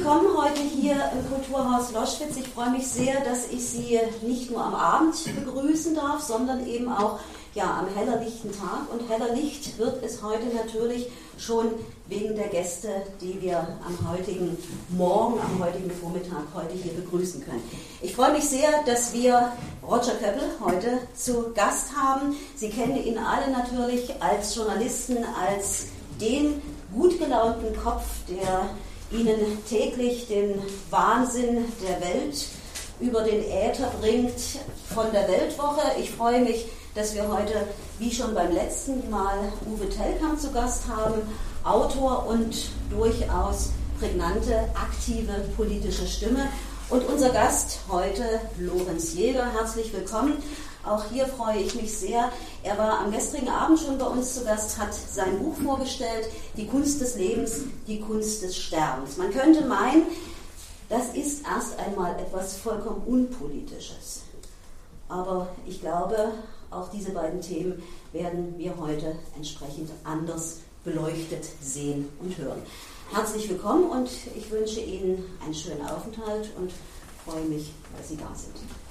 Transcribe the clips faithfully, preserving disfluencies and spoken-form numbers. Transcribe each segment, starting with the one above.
willkommen heute hier im Kulturhaus Loschwitz. Ich freue mich sehr, dass ich Sie nicht nur am Abend begrüßen darf, sondern eben auch ja, am hellerlichten Tag. Und heller Licht wird es heute natürlich schon wegen der Gäste, die wir am heutigen Morgen, am heutigen Vormittag heute hier begrüßen können. Ich freue mich sehr, dass wir Roger Köppel heute zu Gast haben. Sie kennen ihn alle natürlich als Journalisten, als den gut gelaunten Kopf, der Ihnen täglich den Wahnsinn der Welt über den Äther bringt von der Weltwoche. Ich freue mich, dass wir heute, wie schon beim letzten Mal, Uwe Tellkamp zu Gast haben, Autor und durchaus prägnante, aktive politische Stimme. Und unser Gast heute, Lorenz Jäger, herzlich willkommen. Auch hier freue ich mich sehr. Er war am gestrigen Abend schon bei uns zu Gast, hat sein Buch vorgestellt, Die Kunst des Lebens, die Kunst des Sterbens. Man könnte meinen, das ist erst einmal etwas vollkommen Unpolitisches. Aber ich glaube, auch diese beiden Themen werden wir heute entsprechend anders beleuchtet sehen und hören. Herzlich willkommen und ich wünsche Ihnen einen schönen Aufenthalt und freue mich, dass Sie da sind.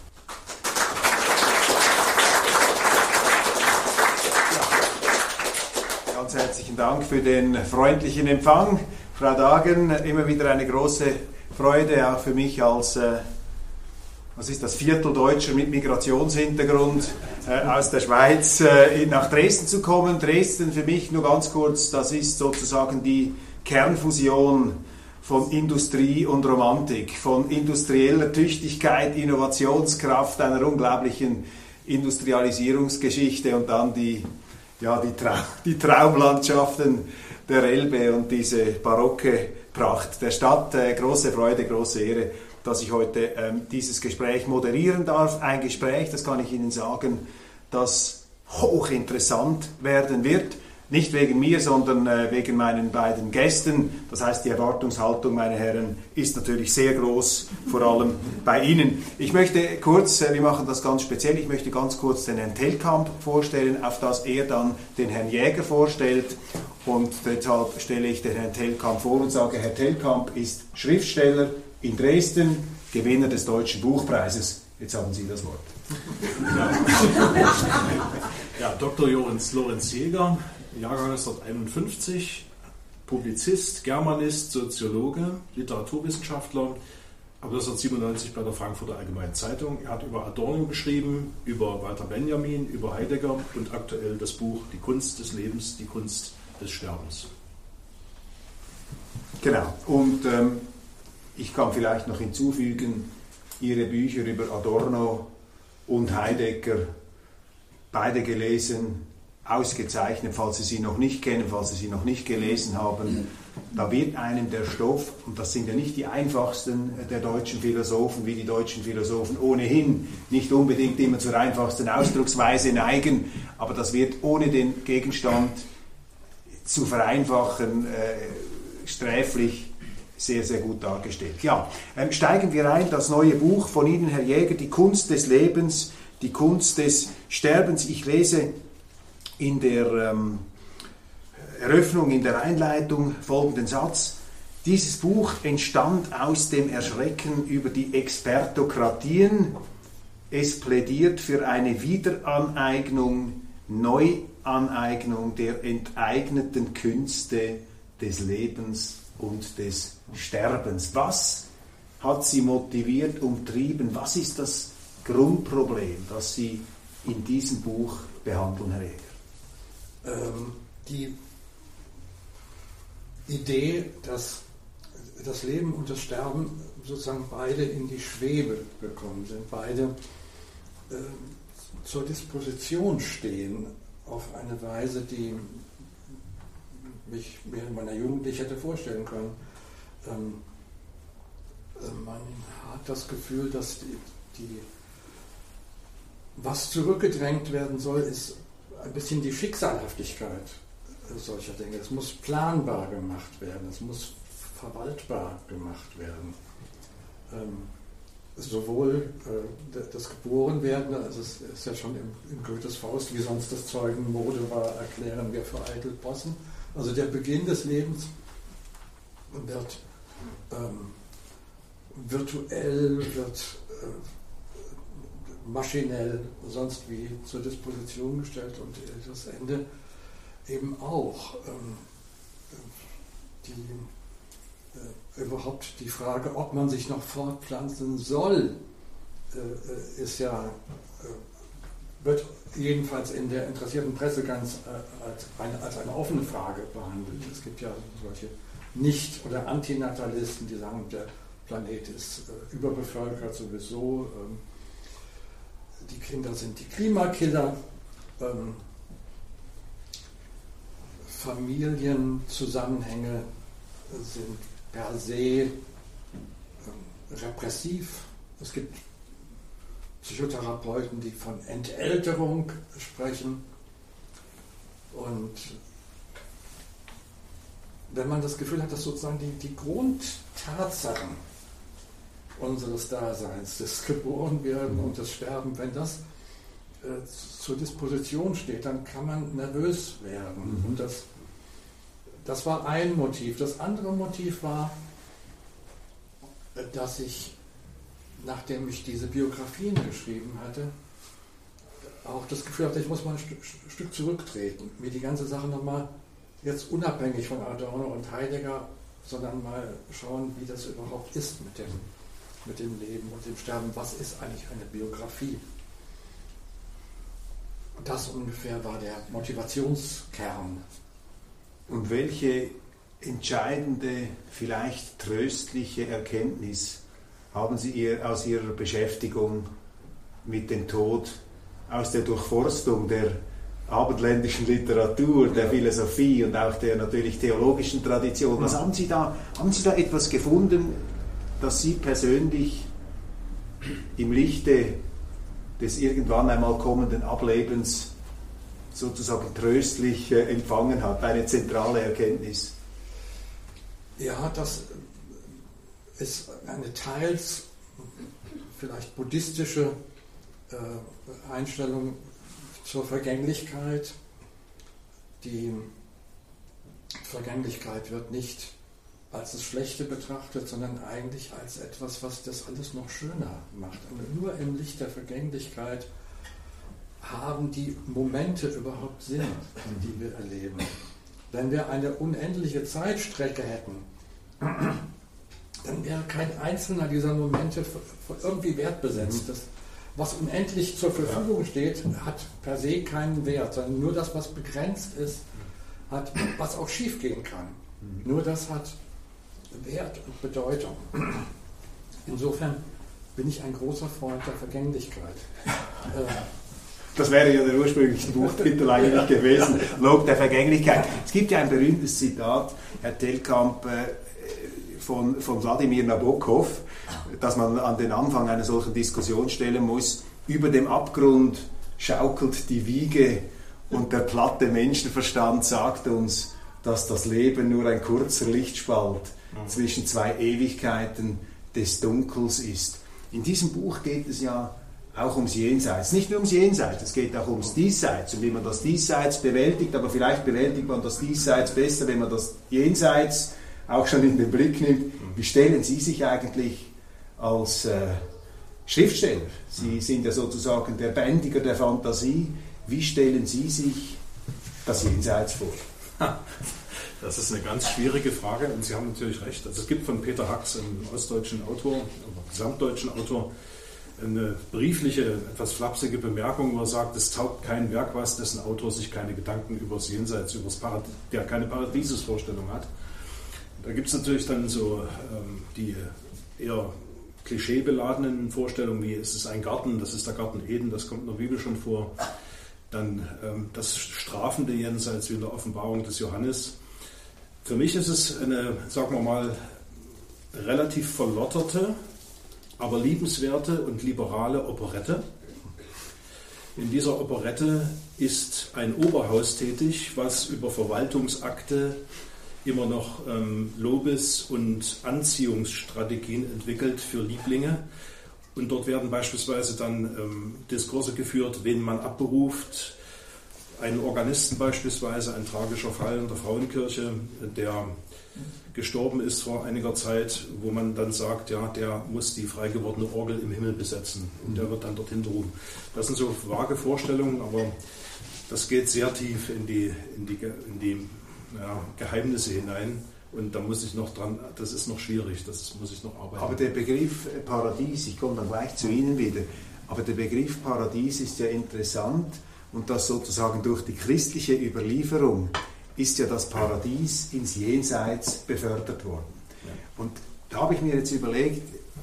Ganz herzlichen Dank für den freundlichen Empfang, Frau Dagen. Immer wieder eine große Freude, auch für mich als, äh, was ist das, Vierteldeutscher mit Migrationshintergrund äh, aus der Schweiz äh, nach Dresden zu kommen. Dresden für mich, nur ganz kurz, das ist sozusagen die Kernfusion von Industrie und Romantik, von industrieller Tüchtigkeit, Innovationskraft, einer unglaublichen Industrialisierungsgeschichte und dann die Ja, die, Trau- die Traumlandschaften der Elbe und diese barocke Pracht der Stadt. Äh, große Freude, große Ehre, dass ich heute ähm, dieses Gespräch moderieren darf. Ein Gespräch, das kann ich Ihnen sagen, das hochinteressant werden wird. Nicht wegen mir, sondern äh, wegen meinen beiden Gästen. Das heißt, die Erwartungshaltung, meine Herren, ist natürlich sehr groß, vor allem bei Ihnen. Ich möchte kurz, äh, wir machen das ganz speziell, ich möchte ganz kurz den Herrn Tellkamp vorstellen, auf das er dann den Herrn Jäger vorstellt. Und deshalb stelle ich den Herrn Tellkamp vor und sage, Herr Tellkamp ist Schriftsteller in Dresden, Gewinner des Deutschen Buchpreises. Jetzt haben Sie das Wort. Ja, ja Doktor Lorenz, Lorenz Jäger, Jahrgang neunzehnhunderteinundfünfzig, Publizist, Germanist, Soziologe, Literaturwissenschaftler, ab neunzehnhundertsiebenundneunzig bei der Frankfurter Allgemeinen Zeitung. Er hat über Adorno geschrieben, über Walter Benjamin, über Heidegger und aktuell das Buch Die Kunst des Lebens, die Kunst des Sterbens. Genau, und ähm, ich kann vielleicht noch hinzufügen, Ihre Bücher über Adorno und Heidegger, beide gelesen, ausgezeichnet, falls Sie sie noch nicht kennen, falls Sie sie noch nicht gelesen haben. Da wird einem der Stoff, und das sind ja nicht die einfachsten der deutschen Philosophen, wie die deutschen Philosophen ohnehin nicht unbedingt immer zur einfachsten Ausdrucksweise neigen, aber das wird ohne den Gegenstand zu vereinfachen äh, sträflich sehr, sehr gut dargestellt. Ja, ähm, steigen wir ein, das neue Buch von Ihnen, Herr Jäger, Die Kunst des Lebens, die Kunst des Sterbens. Ich lese in der ähm, Eröffnung, in der Einleitung folgenden Satz. Dieses Buch entstand aus dem Erschrecken über die Expertokratien. Es plädiert für eine Wiederaneignung, Neuaneignung der enteigneten Künste des Lebens und des Sterbens. Was hat Sie motiviert, umtrieben? Was ist das Grundproblem, das Sie in diesem Buch behandeln, Herr Jäger? Ähm, die Idee, dass das Leben und das Sterben sozusagen beide in die Schwebe gekommen sind, beide äh, zur Disposition stehen auf eine Weise, die mich mir in meiner Jugend nicht hätte vorstellen können. Ähm, äh, man hat das Gefühl, dass die, die was zurückgedrängt werden soll, ist ein bisschen die Schicksalhaftigkeit solcher Dinge. Es muss planbar gemacht werden, es muss verwaltbar gemacht werden. Ähm, sowohl äh, das Geborenwerden, also es ist ja schon im, in Goethes Faust, wie sonst das Zeugen Mode war, erklären wir vereitelt Possen. Also der Beginn des Lebens wird ähm, virtuell, wird äh, maschinell, sonst wie zur Disposition gestellt und das Ende eben auch. Ähm, die, äh, überhaupt die Frage, ob man sich noch fortpflanzen soll, äh, ist ja, äh, wird jedenfalls in der interessierten Presse ganz äh, als, eine, als eine offene Frage behandelt. Es gibt ja solche Nicht- oder Antinatalisten, die sagen, der Planet ist äh, überbevölkert sowieso, ähm, die Kinder sind die Klimakiller, ähm, Familienzusammenhänge sind per se ähm, repressiv. Es gibt Psychotherapeuten, die von Entälterung sprechen. Und wenn man das Gefühl hat, dass sozusagen die, die Grundtatsachen unseres Daseins, des Geborenwerden und des Sterben, wenn das äh, zur Disposition steht, dann kann man nervös werden. Mhm. Und das, das war ein Motiv. Das andere Motiv war, dass ich, nachdem ich diese Biografien geschrieben hatte, auch das Gefühl hatte, ich muss mal ein Stück, Stück zurücktreten, mir die ganze Sache nochmal jetzt unabhängig von Adorno und Heidegger, sondern mal schauen, wie das überhaupt ist mit dem, mit dem Leben und dem Sterben. Was ist eigentlich eine Biografie? Das ungefähr war der Motivationskern. Und welche entscheidende, vielleicht tröstliche Erkenntnis haben Sie ihr aus Ihrer Beschäftigung mit dem Tod, aus der Durchforstung der abendländischen Literatur, der Philosophie und auch der natürlich theologischen Tradition, was haben Sie da, haben Sie da etwas gefunden, das Sie persönlich im Lichte des irgendwann einmal kommenden Ablebens sozusagen tröstlich äh, empfangen hat, eine zentrale Erkenntnis? Ja, das ist eine teils vielleicht buddhistische äh, Einstellung zur Vergänglichkeit. Die Vergänglichkeit wird nicht als das Schlechte betrachtet, sondern eigentlich als etwas, was das alles noch schöner macht. Und nur im Licht der Vergänglichkeit haben die Momente überhaupt Sinn, die wir erleben. Wenn wir eine unendliche Zeitstrecke hätten, dann wäre kein einzelner dieser Momente irgendwie wertbesetzt. Das, was unendlich zur Verfügung steht, hat per se keinen Wert, sondern nur das, was begrenzt ist, hat, was auch schief gehen kann. Nur das hat Wert und Bedeutung. Insofern bin ich ein großer Freund der Vergänglichkeit. Das wäre ja der ursprüngliche Buchtitel eigentlich gewesen, Log der Vergänglichkeit. Es gibt ja ein berühmtes Zitat, Herr Telkamp, von, von Wladimir Nabokov, dass man an den Anfang einer solchen Diskussion stellen muss: Über dem Abgrund schaukelt die Wiege und der platte Menschenverstand sagt uns, dass das Leben nur ein kurzer Lichtspalt mhm. zwischen zwei Ewigkeiten des Dunkels ist. In diesem Buch geht es ja auch ums Jenseits. Nicht nur ums Jenseits, es geht auch ums Diesseits und wie man das Diesseits bewältigt, aber vielleicht bewältigt man das Diesseits besser, wenn man das Jenseits auch schon in den Blick nimmt. Wie stellen Sie sich eigentlich als äh, Schriftsteller? Sie sind ja sozusagen der Bändiger der Fantasie. Wie stellen Sie sich das Jenseits vor? Das ist eine ganz schwierige Frage und Sie haben natürlich recht. Also es gibt von Peter Hacks, einem ostdeutschen Autor, einem gesamtdeutschen Autor, eine briefliche, etwas flapsige Bemerkung, wo er sagt, es taugt kein Werk, was dessen Autor sich keine Gedanken über das Jenseits, über das Paradies, der keine Paradiesesvorstellung hat. Da gibt es natürlich dann so ähm, die eher klischeebeladenen Vorstellungen, wie es ist ein Garten, das ist der Garten Eden, das kommt in der Bibel schon vor. Dann ähm, das strafende Jenseits wie in der Offenbarung des Johannes. Für mich ist es eine, sagen wir mal, relativ verlotterte, aber liebenswerte und liberale Operette. In dieser Operette ist ein Oberhaus tätig, was über Verwaltungsakte immer noch ähm, Lobes- und Anziehungsstrategien entwickelt für Lieblinge. Und dort werden beispielsweise dann ähm, Diskurse geführt, wen man abberuft, einen Organisten beispielsweise, ein tragischer Fall in der Frauenkirche, der gestorben ist vor einiger Zeit, wo man dann sagt, ja, der muss die frei gewordene Orgel im Himmel besetzen und der wird dann dorthin ruhen. Das sind so vage Vorstellungen, aber das geht sehr tief in die, in die, in die ja, Geheimnisse hinein und da muss ich noch dran, das ist noch schwierig, das muss ich noch arbeiten. Aber der Begriff Paradies, ich komme dann gleich zu Ihnen wieder, aber der Begriff Paradies ist ja interessant und das sozusagen durch die christliche Überlieferung ist ja das Paradies ins Jenseits befördert worden. Ja. Und da habe ich mir jetzt überlegt,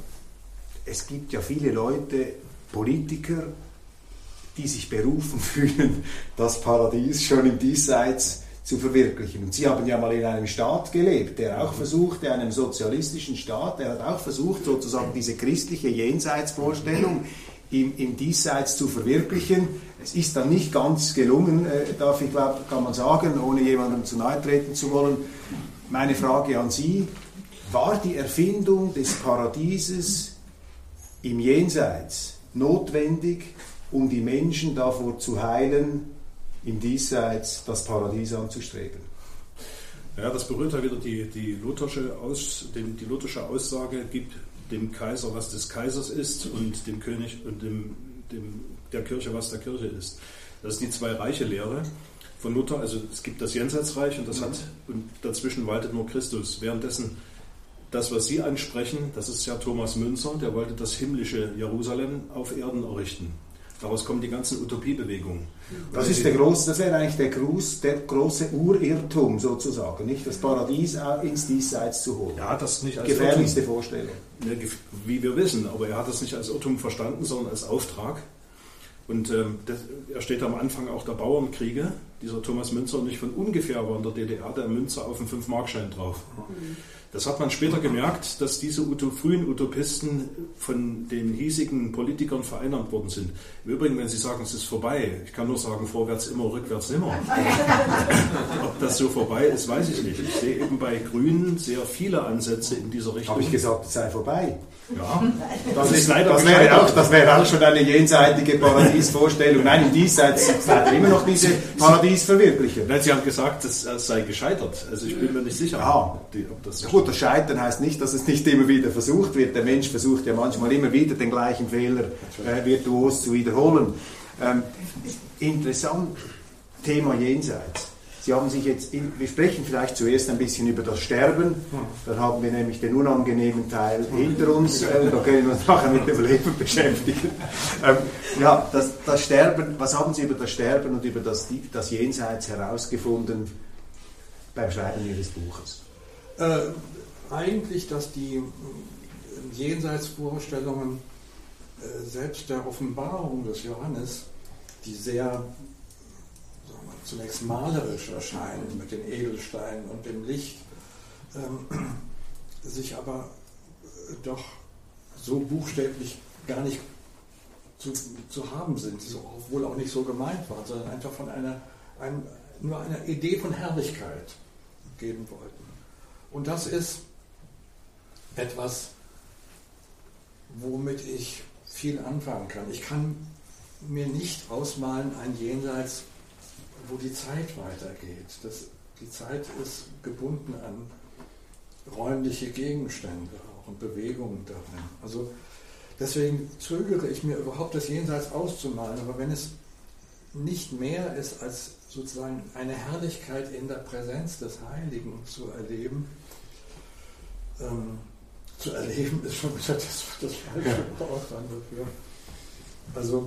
es gibt ja viele Leute, Politiker, die sich berufen fühlen, das Paradies schon im Diesseits zu verwirklichen. Und Sie haben ja mal in einem Staat gelebt, der auch versucht, in einem sozialistischen Staat, der hat auch versucht, sozusagen diese christliche Jenseitsvorstellung im, im Diesseits zu verwirklichen. Es ist dann nicht ganz gelungen, äh, darf ich glaube, kann man sagen, ohne jemandem zu nahe treten zu wollen. Meine Frage an Sie, war die Erfindung des Paradieses im Jenseits notwendig, um die Menschen davor zu heilen, im Diesseits das Paradies anzustreben? Ja, das berührt ja wieder die, die, lutherische Aus, den, die lutherische Aussage, gibt dem Kaiser, was des Kaisers ist und dem König und dem, dem, der Kirche, was der Kirche ist. Das ist die Zwei-Reiche-Lehre von Luther. Also es gibt das Jenseitsreich und das hat und dazwischen waltet nur Christus. Währenddessen das, was Sie ansprechen, das ist ja Thomas Münzer, der wollte das himmlische Jerusalem auf Erden errichten. Daraus kommen die ganzen Utopiebewegungen. Das ist der große, das wäre eigentlich der, Gruß, der große Urirrtum sozusagen, nicht das Paradies ins Diesseits zu holen. Er hat das nicht als gefährlichste Irrtum, Vorstellung. wie wir wissen, aber er hat das nicht als Irrtum verstanden, sondern als Auftrag. Und ähm, das, er steht am Anfang auch der Bauernkriege, dieser Thomas Münzer, nicht von ungefähr war in der D D R der Münzer auf dem fünf Mark Schein drauf. Mhm. Das hat man später gemerkt, dass diese Uto, frühen Utopisten von den hiesigen Politikern vereinnahmt worden sind. Im Übrigen, wenn Sie sagen, es ist vorbei, ich kann nur sagen, vorwärts immer, rückwärts nimmer. Ob das so vorbei ist, weiß ich nicht. Ich sehe eben bei Grünen sehr viele Ansätze in dieser Richtung. Habe ich gesagt, es sei vorbei? Ja, das, das, ist leider das, wäre auch, das wäre auch schon eine jenseitige Paradiesvorstellung. Nein, im Diesseits ist leider immer noch diese Paradiesverwirklichung. Nein, Sie haben gesagt, es sei gescheitert. Also ich bin mir nicht sicher, Aha. ob, die, ob das so Gut, das Scheitern heißt nicht, dass es nicht immer wieder versucht wird. Der Mensch versucht ja manchmal immer wieder den gleichen Fehler äh, virtuos zu wiederholen. Ähm, interessant, Thema Jenseits. Sie haben sich jetzt, in, wir sprechen vielleicht zuerst ein bisschen über das Sterben, dann haben wir nämlich den unangenehmen Teil hinter uns, äh, da können wir uns nachher mit dem Leben beschäftigen. Ähm, ja, das, das Sterben, was haben Sie über das Sterben und über das, das Jenseits herausgefunden beim Schreiben Ihres Buches? Äh, eigentlich, dass die äh, Jenseitsvorstellungen äh, selbst der Offenbarung des Johannes, die sehr zunächst malerisch erscheinen mit den Edelsteinen und dem Licht, ähm, sich aber doch so buchstäblich gar nicht zu, zu haben sind, so, obwohl auch nicht so gemeint waren, sondern einfach von einer, ein, nur einer Idee von Herrlichkeit geben wollten. Und das ist etwas, womit ich viel anfangen kann. Ich kann mir nicht ausmalen ein Jenseits, wo die Zeit weitergeht. Das, die Zeit ist gebunden an räumliche Gegenstände auch und Bewegungen darin. Also deswegen zögere ich mir überhaupt das Jenseits auszumalen, aber wenn es nicht mehr ist als sozusagen eine Herrlichkeit in der Präsenz des Heiligen zu erleben, ähm, zu erleben ist schon wieder das, das falsche Wort dafür. Also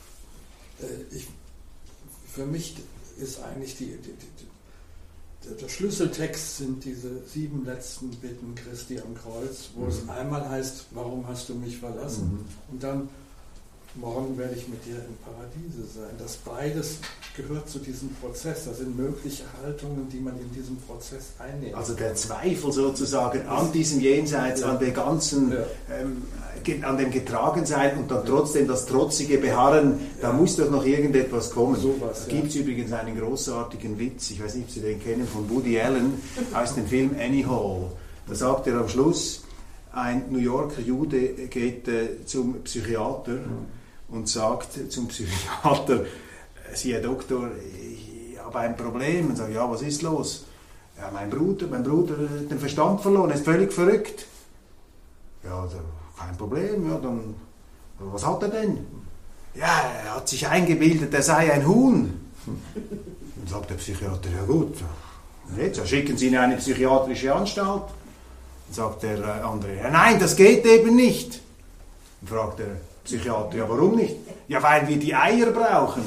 äh, ich, für mich ist eigentlich die, die, die, der Schlüsseltext sind diese sieben letzten Bitten Christi am Kreuz, wo mhm. es einmal heißt, warum hast du mich verlassen? Mhm. Und dann, morgen werde ich mit dir im Paradiese sein. Das beides gehört zu diesem Prozess. Das sind mögliche Haltungen, die man in diesem Prozess einnimmt. Also der Zweifel sozusagen an diesem Jenseits, ja. an der ganzen, ja. ähm, an dem Getragensein und dann trotzdem das trotzige Beharren, ja. da muss doch noch irgendetwas kommen. So was, da ja. gibt es übrigens einen großartigen Witz, ich weiß nicht, ob Sie den kennen, von Woody Allen aus dem Film Annie Hall. Da sagt er am Schluss, ein New Yorker Jude geht äh, zum Psychiater mhm. und sagt zum Psychiater, Sie Herr Doktor, habe ein Problem. Und sage, ja, was ist los? Ja, mein Bruder, mein Bruder hat den Verstand verloren, er ist völlig verrückt. Ja, kein Problem, ja, dann, was hat er denn? Ja, er hat sich eingebildet, er sei ein Huhn. Dann sagt der Psychiater, ja gut, jetzt schicken Sie ihn in eine psychiatrische Anstalt. Dann sagt der andere, ja, nein, das geht eben nicht. Dann fragt der Psychiater, ja, warum nicht? Ja, weil wir die Eier brauchen.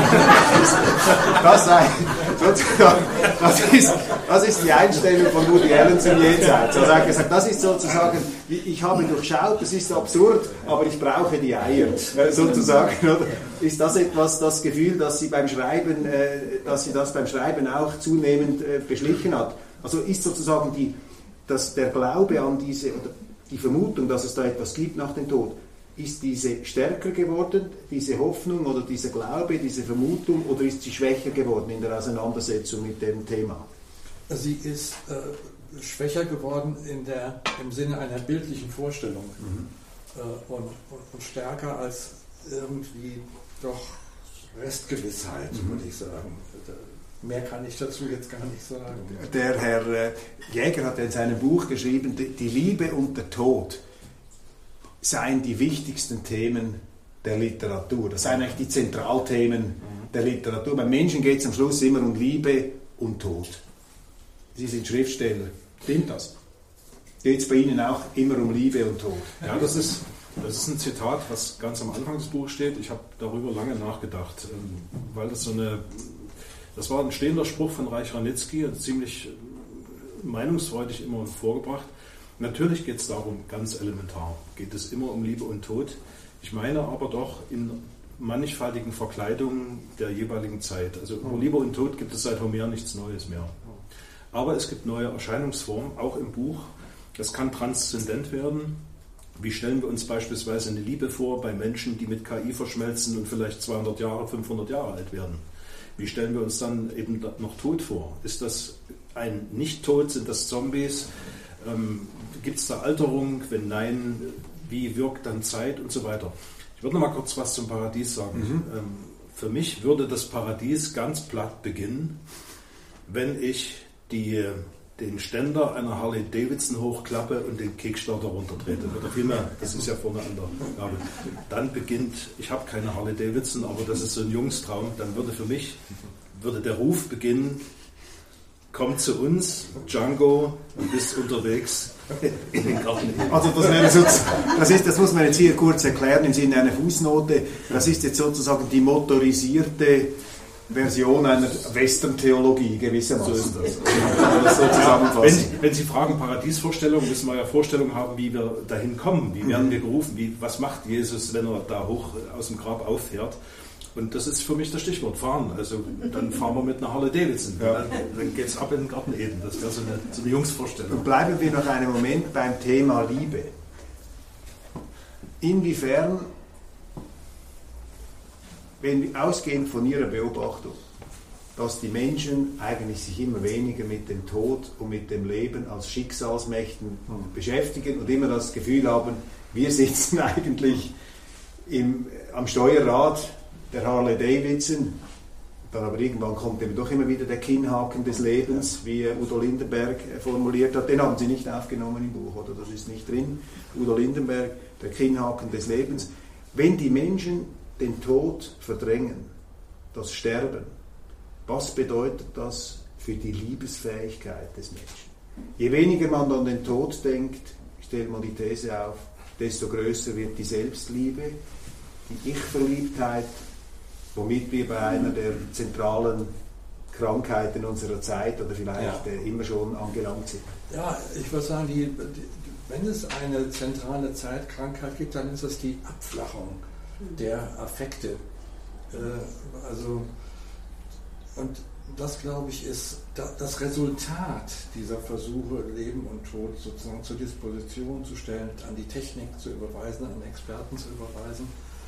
Das, sei, das, ist, das ist die Einstellung von Woody Allen zum Jenseits. Also er hat gesagt, das ist sozusagen, ich habe durchschaut, das ist absurd, aber ich brauche die Eier. Sozusagen, oder? Ist das etwas, das Gefühl, dass Sie beim Schreiben, dass Sie das beim Schreiben auch zunehmend beschlichen hat? Also ist sozusagen die, dass der Glaube an diese, oder die Vermutung, dass es da etwas gibt nach dem Tod, ist diese stärker geworden, diese Hoffnung oder dieser Glaube, diese Vermutung, oder ist sie schwächer geworden in der Auseinandersetzung mit dem Thema? Sie ist äh, schwächer geworden in der, im Sinne einer bildlichen Vorstellung mhm. äh, und, und, und stärker als irgendwie doch Restgewissheit, mhm. würde ich sagen. Mehr kann ich dazu jetzt gar nicht sagen. Der Herr äh, Jäger hat in seinem Buch geschrieben, die, die Liebe und der Tod seien die wichtigsten Themen der Literatur. Das seien eigentlich die Zentralthemen der Literatur. Beim Menschen geht es am Schluss immer um Liebe und Tod. Sie sind Schriftsteller. Stimmt das? Geht es bei Ihnen auch immer um Liebe und Tod? Ja, das ist, das ist ein Zitat, was ganz am Anfang des Buches steht. Ich habe darüber lange nachgedacht, weil das so eine... Das war ein stehender Spruch von Reich Ranitzky, ziemlich meinungsfreudig immer vorgebracht. Natürlich geht es darum, ganz elementar, geht es immer um Liebe und Tod. Ich meine aber doch in mannigfaltigen Verkleidungen der jeweiligen Zeit. Also über Liebe und Tod gibt es seit Homer nichts Neues mehr. Aber es gibt neue Erscheinungsformen, auch im Buch. Das kann transzendent werden. Wie stellen wir uns beispielsweise eine Liebe vor bei Menschen, die mit K I verschmelzen und vielleicht zweihundert Jahre, fünfhundert Jahre alt werden? Wie stellen wir uns dann eben noch Tod vor? Ist das ein Nicht-Tod? Sind das Zombies? Ähm, Gibt es da Alterung? Wenn nein, wie wirkt dann Zeit und so weiter? Ich würde noch mal kurz was zum Paradies sagen. Mhm. Ähm, für mich würde das Paradies ganz platt beginnen, wenn ich die, den Ständer einer Harley Davidson hochklappe und den Kickstarter runtertrete. Oder vielmehr, das ist ja vorne an der Gabe. Dann beginnt, ich habe keine Harley Davidson, aber das ist so ein Jungstraum, dann würde für mich, würde der Ruf beginnen, komm zu uns, Django, du bist unterwegs in den Garten. Also das, wäre so, das, ist, das muss man jetzt hier kurz erklären im Sinne einer Fußnote. Das ist jetzt sozusagen die motorisierte Version einer Western-Theologie gewissermaßen. So ist das. das so wenn, wenn Sie fragen Paradiesvorstellung, müssen wir ja Vorstellungen haben, wie wir dahin kommen. Wie werden wir gerufen? Wie, was macht Jesus, wenn er da hoch aus dem Grab auffährt? Und das ist für mich das Stichwort, fahren. Also dann fahren wir mit einer Harley Davidson. Ja. Dann, dann geht es ab in den Garten Eden. Das wäre so eine, so eine Jungsvorstellung. Und bleiben wir noch einen Moment beim Thema Liebe. Inwiefern, wenn ausgehend von Ihrer Beobachtung, dass die Menschen eigentlich sich immer weniger mit dem Tod und mit dem Leben als Schicksalsmächten hm. beschäftigen und immer das Gefühl haben, wir sitzen eigentlich im, am Steuerrad der Harley Davidson, dann aber irgendwann kommt eben doch immer wieder der Kinnhaken des Lebens, wie Udo Lindenberg formuliert hat. Den haben Sie nicht aufgenommen im Buch, oder? Das ist nicht drin. Udo Lindenberg, der Kinnhaken des Lebens. Wenn die Menschen den Tod verdrängen, das Sterben, was bedeutet das für die Liebesfähigkeit des Menschen? Je weniger man an den Tod denkt, ich stelle mal die These auf, desto größer wird die Selbstliebe, die Ich-Verliebtheit, womit wir bei einer der zentralen Krankheiten unserer Zeit oder vielleicht ja. immer schon angelangt sind. Ja, ich würde sagen, die, die, wenn es eine zentrale Zeitkrankheit gibt, dann ist es die Abflachung der Affekte. Äh, also, und das, glaube ich, ist das Resultat dieser Versuche, Leben und Tod sozusagen zur Disposition zu stellen, an die Technik zu überweisen, an Experten zu überweisen,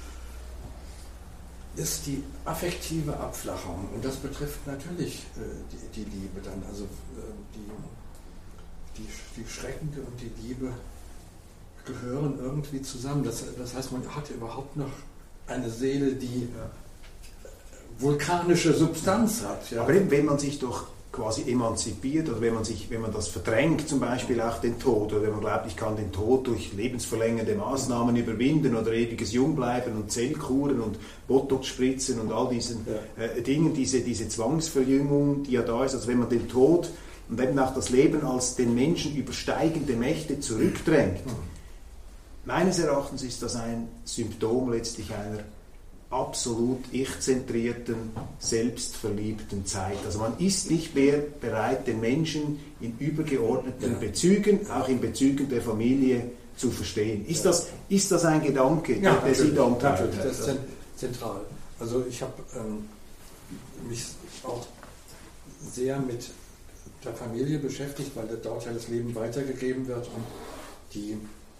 ist die affektive Abflachung. Und das betrifft natürlich äh, die, die Liebe dann. Also äh, die, die, die Schreckende und die Liebe gehören irgendwie zusammen. Das, das heißt, man hat überhaupt noch eine Seele, die vulkanische Substanz hat. Ja. Aber eben, wenn man sich doch quasi emanzipiert oder wenn man sich, wenn man das verdrängt, zum Beispiel auch den Tod, oder wenn man glaubt, ich kann den Tod durch lebensverlängernde Maßnahmen überwinden oder ewiges Jungbleiben und Zellkuren und Botox-Spritzen und all diesen ja. äh, Dingen, diese, diese Zwangsverjüngung, die ja da ist, also wenn man den Tod und eben auch das Leben als den Menschen übersteigende Mächte zurückdrängt, mhm. meines Erachtens ist das ein Symptom letztlich einer absolut ich-zentrierten, selbstverliebten Zeit. Also man ist nicht mehr bereit, den Menschen in übergeordneten ja. Bezügen, auch in Bezügen der Familie, zu verstehen. Ist, ja. das, ist das ein Gedanke, ja, der Sie da umtreibt? Das ist zentral. Also ich habe ähm, mich auch sehr mit der Familie beschäftigt, weil dort ja das Leben weitergegeben wird und die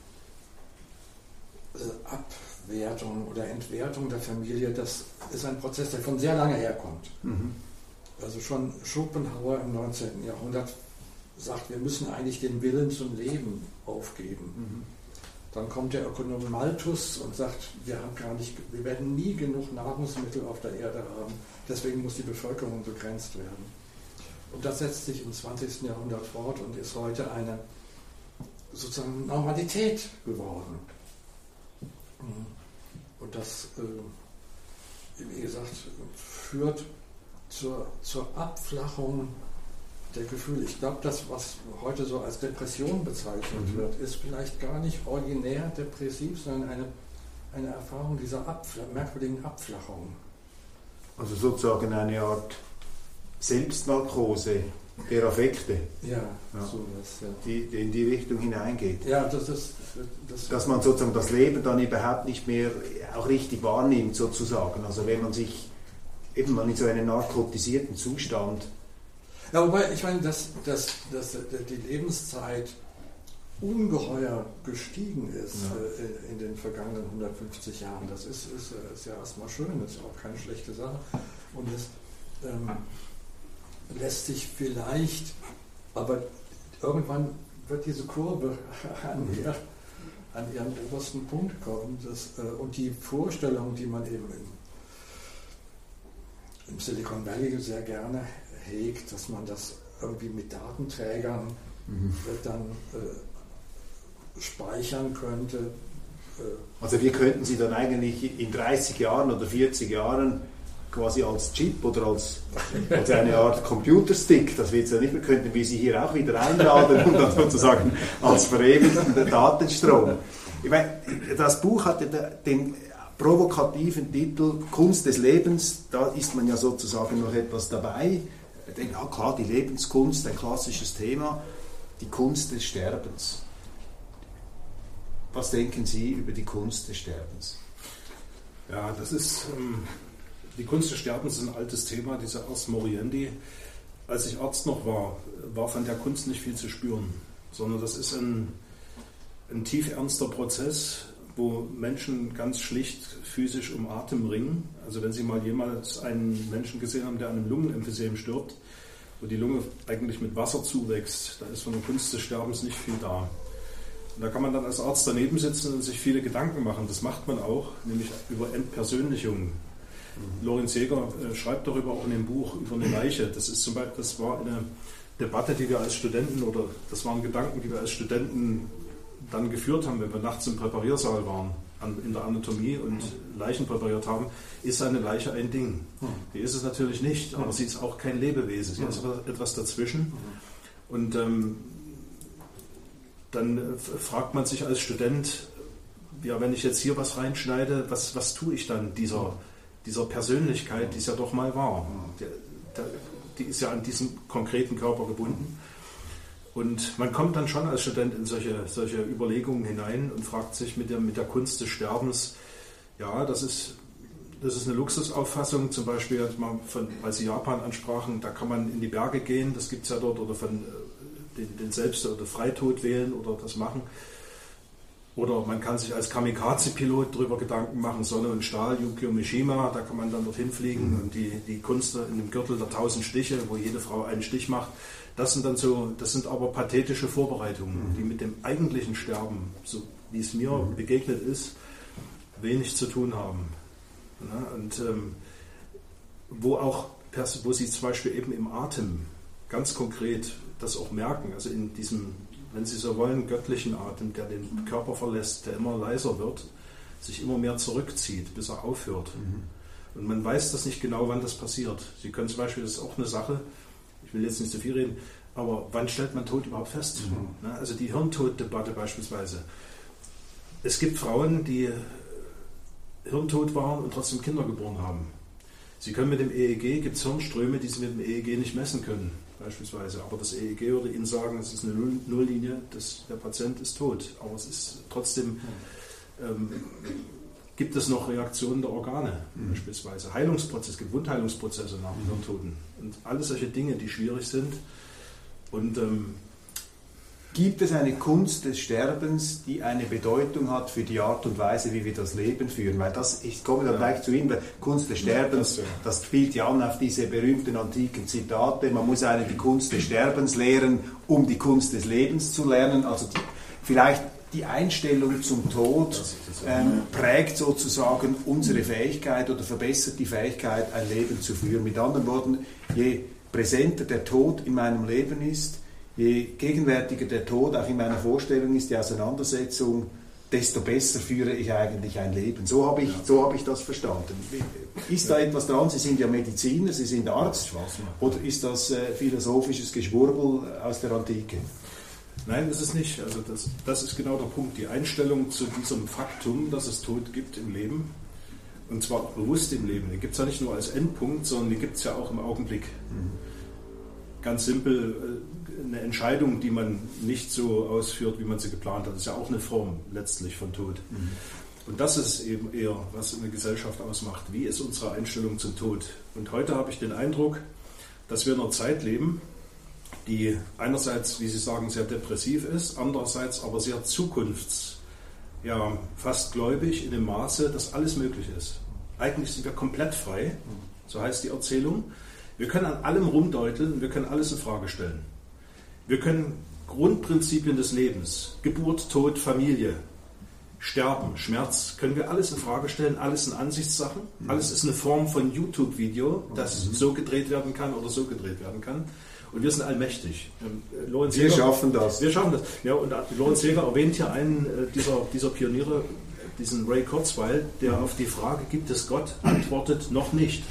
äh, ab Wertung oder Entwertung der Familie, das ist ein Prozess, der von sehr lange herkommt. Mhm. Also schon Schopenhauer im neunzehnten Jahrhundert sagt, wir müssen eigentlich den Willen zum Leben aufgeben. Mhm. Dann kommt der Ökonom Malthus und sagt, wir haben gar nicht, wir werden nie genug Nahrungsmittel auf der Erde haben, deswegen muss die Bevölkerung begrenzt werden. Und das setzt sich im zwanzigsten Jahrhundert fort und ist heute eine sozusagen Normalität geworden. Und das, wie gesagt, führt zur, zur Abflachung der Gefühle. Ich glaube, das, was heute so als Depression bezeichnet mhm. wird, ist vielleicht gar nicht originär depressiv, sondern eine, eine Erfahrung dieser Abfl- merkwürdigen Abflachung. Also sozusagen eine Art Selbstnarkose der Affekte, ja, ja. Sowas, ja. Die, die in die Richtung hineingeht. Ja, das ist, das Dass man sozusagen das Leben dann überhaupt nicht mehr auch richtig wahrnimmt, sozusagen. Also wenn man sich eben mal in so einen narkotisierten Zustand. Ja, wobei, ich meine, dass, dass, dass die Lebenszeit ungeheuer gestiegen ist ja. äh, in den vergangenen hundertfünfzig Jahren. Das ist, ist, ist ja erstmal schön, das ist auch keine schlechte Sache. Und es ähm, lässt sich vielleicht, aber irgendwann wird diese Kurve an, ihr, an ihren obersten Punkt kommen. Das, äh, und die Vorstellung, die man eben im, im Silicon Valley sehr gerne hegt, dass man das irgendwie mit Datenträgern mhm. dann äh, speichern könnte. Äh, also wir könnten sie dann eigentlich in dreißig Jahren oder vierzig Jahren quasi als Chip oder als, als eine Art Computerstick, das wird es ja nicht mehr, könnten wir sie hier auch wieder einladen und dann sozusagen als verewigten Datenstrom. Ich meine, das Buch hatte den provokativen Titel Kunst des Lebens, da ist man ja sozusagen noch etwas dabei. Ich denke, ja klar, die Lebenskunst, ein klassisches Thema, die Kunst des Sterbens. Was denken Sie über die Kunst des Sterbens? Ja, das ist... Ähm Die Kunst des Sterbens ist ein altes Thema, dieser Ars Moriendi. Als ich Arzt noch war, war von der Kunst nicht viel zu spüren, sondern das ist ein, ein tief ernster Prozess, wo Menschen ganz schlicht physisch um Atem ringen. Also wenn Sie mal jemals einen Menschen gesehen haben, der an einem Lungenemphysem stirbt, wo die Lunge eigentlich mit Wasser zuwächst, da ist von der Kunst des Sterbens nicht viel da. Und da kann man dann als Arzt daneben sitzen und sich viele Gedanken machen. Das macht man auch, nämlich über Entpersönlichung. Lorenz Jäger äh, schreibt darüber auch in dem Buch über eine Leiche. Das ist zum Beispiel, das war eine Debatte, die wir als Studenten, oder das waren Gedanken, die wir als Studenten dann geführt haben, wenn wir nachts im Präpariersaal waren, an, in der Anatomie und Leichen präpariert haben. Ist eine Leiche ein Ding? Die ist es natürlich nicht, aber sie ist auch kein Lebewesen. Sie ist etwas dazwischen. Und ähm, dann äh, fragt man sich als Student, ja, wenn ich jetzt hier was reinschneide, was, was tue ich dann dieser dieser Persönlichkeit, die es ja doch mal war. Der, der, die ist ja an diesen konkreten Körper gebunden. Und man kommt dann schon als Student in solche, solche Überlegungen hinein und fragt sich mit der, mit der Kunst des Sterbens, ja, das ist, das ist eine Luxusauffassung, zum Beispiel, von, weil Sie Japan ansprachen, da kann man in die Berge gehen, das gibt es ja dort, oder von den, den Selbst- oder Freitod wählen oder das machen. Oder man kann sich als Kamikaze-Pilot darüber Gedanken machen, Sonne und Stahl, Yukio Mishima, da kann man dann dorthin fliegen mhm. und die, die Kunst in dem Gürtel der tausend Stiche, wo jede Frau einen Stich macht, das sind dann so, das sind aber pathetische Vorbereitungen, mhm. die mit dem eigentlichen Sterben, so wie es mir mhm. begegnet ist, wenig zu tun haben. Ja, und ähm, wo auch, wo Sie zum Beispiel eben im Atem ganz konkret das auch merken, also in diesem, wenn Sie so wollen, göttlichen Atem, der den Körper verlässt, der immer leiser wird, sich immer mehr zurückzieht, bis er aufhört. Mhm. Und man weiß das nicht genau, wann das passiert. Sie können zum Beispiel, das ist auch eine Sache, ich will jetzt nicht so viel reden, aber wann stellt man Tod überhaupt fest? Mhm. Also die Hirntoddebatte beispielsweise. Es gibt Frauen, die hirntot waren und trotzdem Kinder geboren haben. Sie können mit dem E E G, gibt es Hirnströme, die Sie mit dem E E G nicht messen können, beispielsweise. Aber das E E G würde Ihnen sagen, es ist eine Nulllinie, das, der Patient ist tot. Aber es ist trotzdem, ähm, gibt es noch Reaktionen der Organe, mhm. beispielsweise. Heilungsprozesse, es gibt Wundheilungsprozesse nach dem Hirntoten. Und alles solche Dinge, die schwierig sind. Und ähm, gibt es eine Kunst des Sterbens, die eine Bedeutung hat für die Art und Weise, wie wir das Leben führen? Weil das, ich komme dann gleich ja. zu Ihnen, weil Kunst des Sterbens, das, das spielt ja an auf diese berühmten antiken Zitate. Man muss einen die Kunst des Sterbens lehren, um die Kunst des Lebens zu lernen. Also die, vielleicht die Einstellung zum Tod ähm, prägt sozusagen unsere Fähigkeit oder verbessert die Fähigkeit, ein Leben zu führen. Mit anderen Worten, je präsenter der Tod in meinem Leben ist, je gegenwärtiger der Tod auch in meiner Vorstellung ist, die Auseinandersetzung, desto besser führe ich eigentlich ein Leben. So habe ich, so habe ich das verstanden. Ist da etwas dran? Sie sind ja Mediziner, Sie sind Arzt. Oder ist das äh, philosophisches Geschwurbel aus der Antike? Nein, das ist nicht. Also das, das ist genau der Punkt. Die Einstellung zu diesem Faktum, dass es Tod gibt im Leben, und zwar auch bewusst im Leben. Die gibt es ja nicht nur als Endpunkt, sondern die gibt es ja auch im Augenblick. Mhm. Ganz simpel, eine Entscheidung, die man nicht so ausführt, wie man sie geplant hat, ist ja auch eine Form letztlich von Tod. Mhm. Und das ist eben eher, was eine Gesellschaft ausmacht. Wie ist unsere Einstellung zum Tod? Und heute habe ich den Eindruck, dass wir in einer Zeit leben, die einerseits, wie Sie sagen, sehr depressiv ist, andererseits aber sehr zukunfts-, ja, fast gläubig in dem Maße, dass alles möglich ist. Eigentlich sind wir komplett frei, so heißt die Erzählung. Wir können an allem rumdeuteln, wir können alles in Frage stellen. Wir können Grundprinzipien des Lebens, Geburt, Tod, Familie, Sterben, Schmerz, können wir alles in Frage stellen, alles sind Ansichtssachen, alles ist eine Form von YouTube-Video, das mhm. so gedreht werden kann oder so gedreht werden kann. Und wir sind allmächtig. Lorenz wir Jäger, schaffen das. Wir schaffen das. Ja, und Lorenz Jäger erwähnt hier einen dieser, dieser Pioniere, diesen Ray Kurzweil, der auf die Frage, gibt es Gott, antwortet, noch nicht.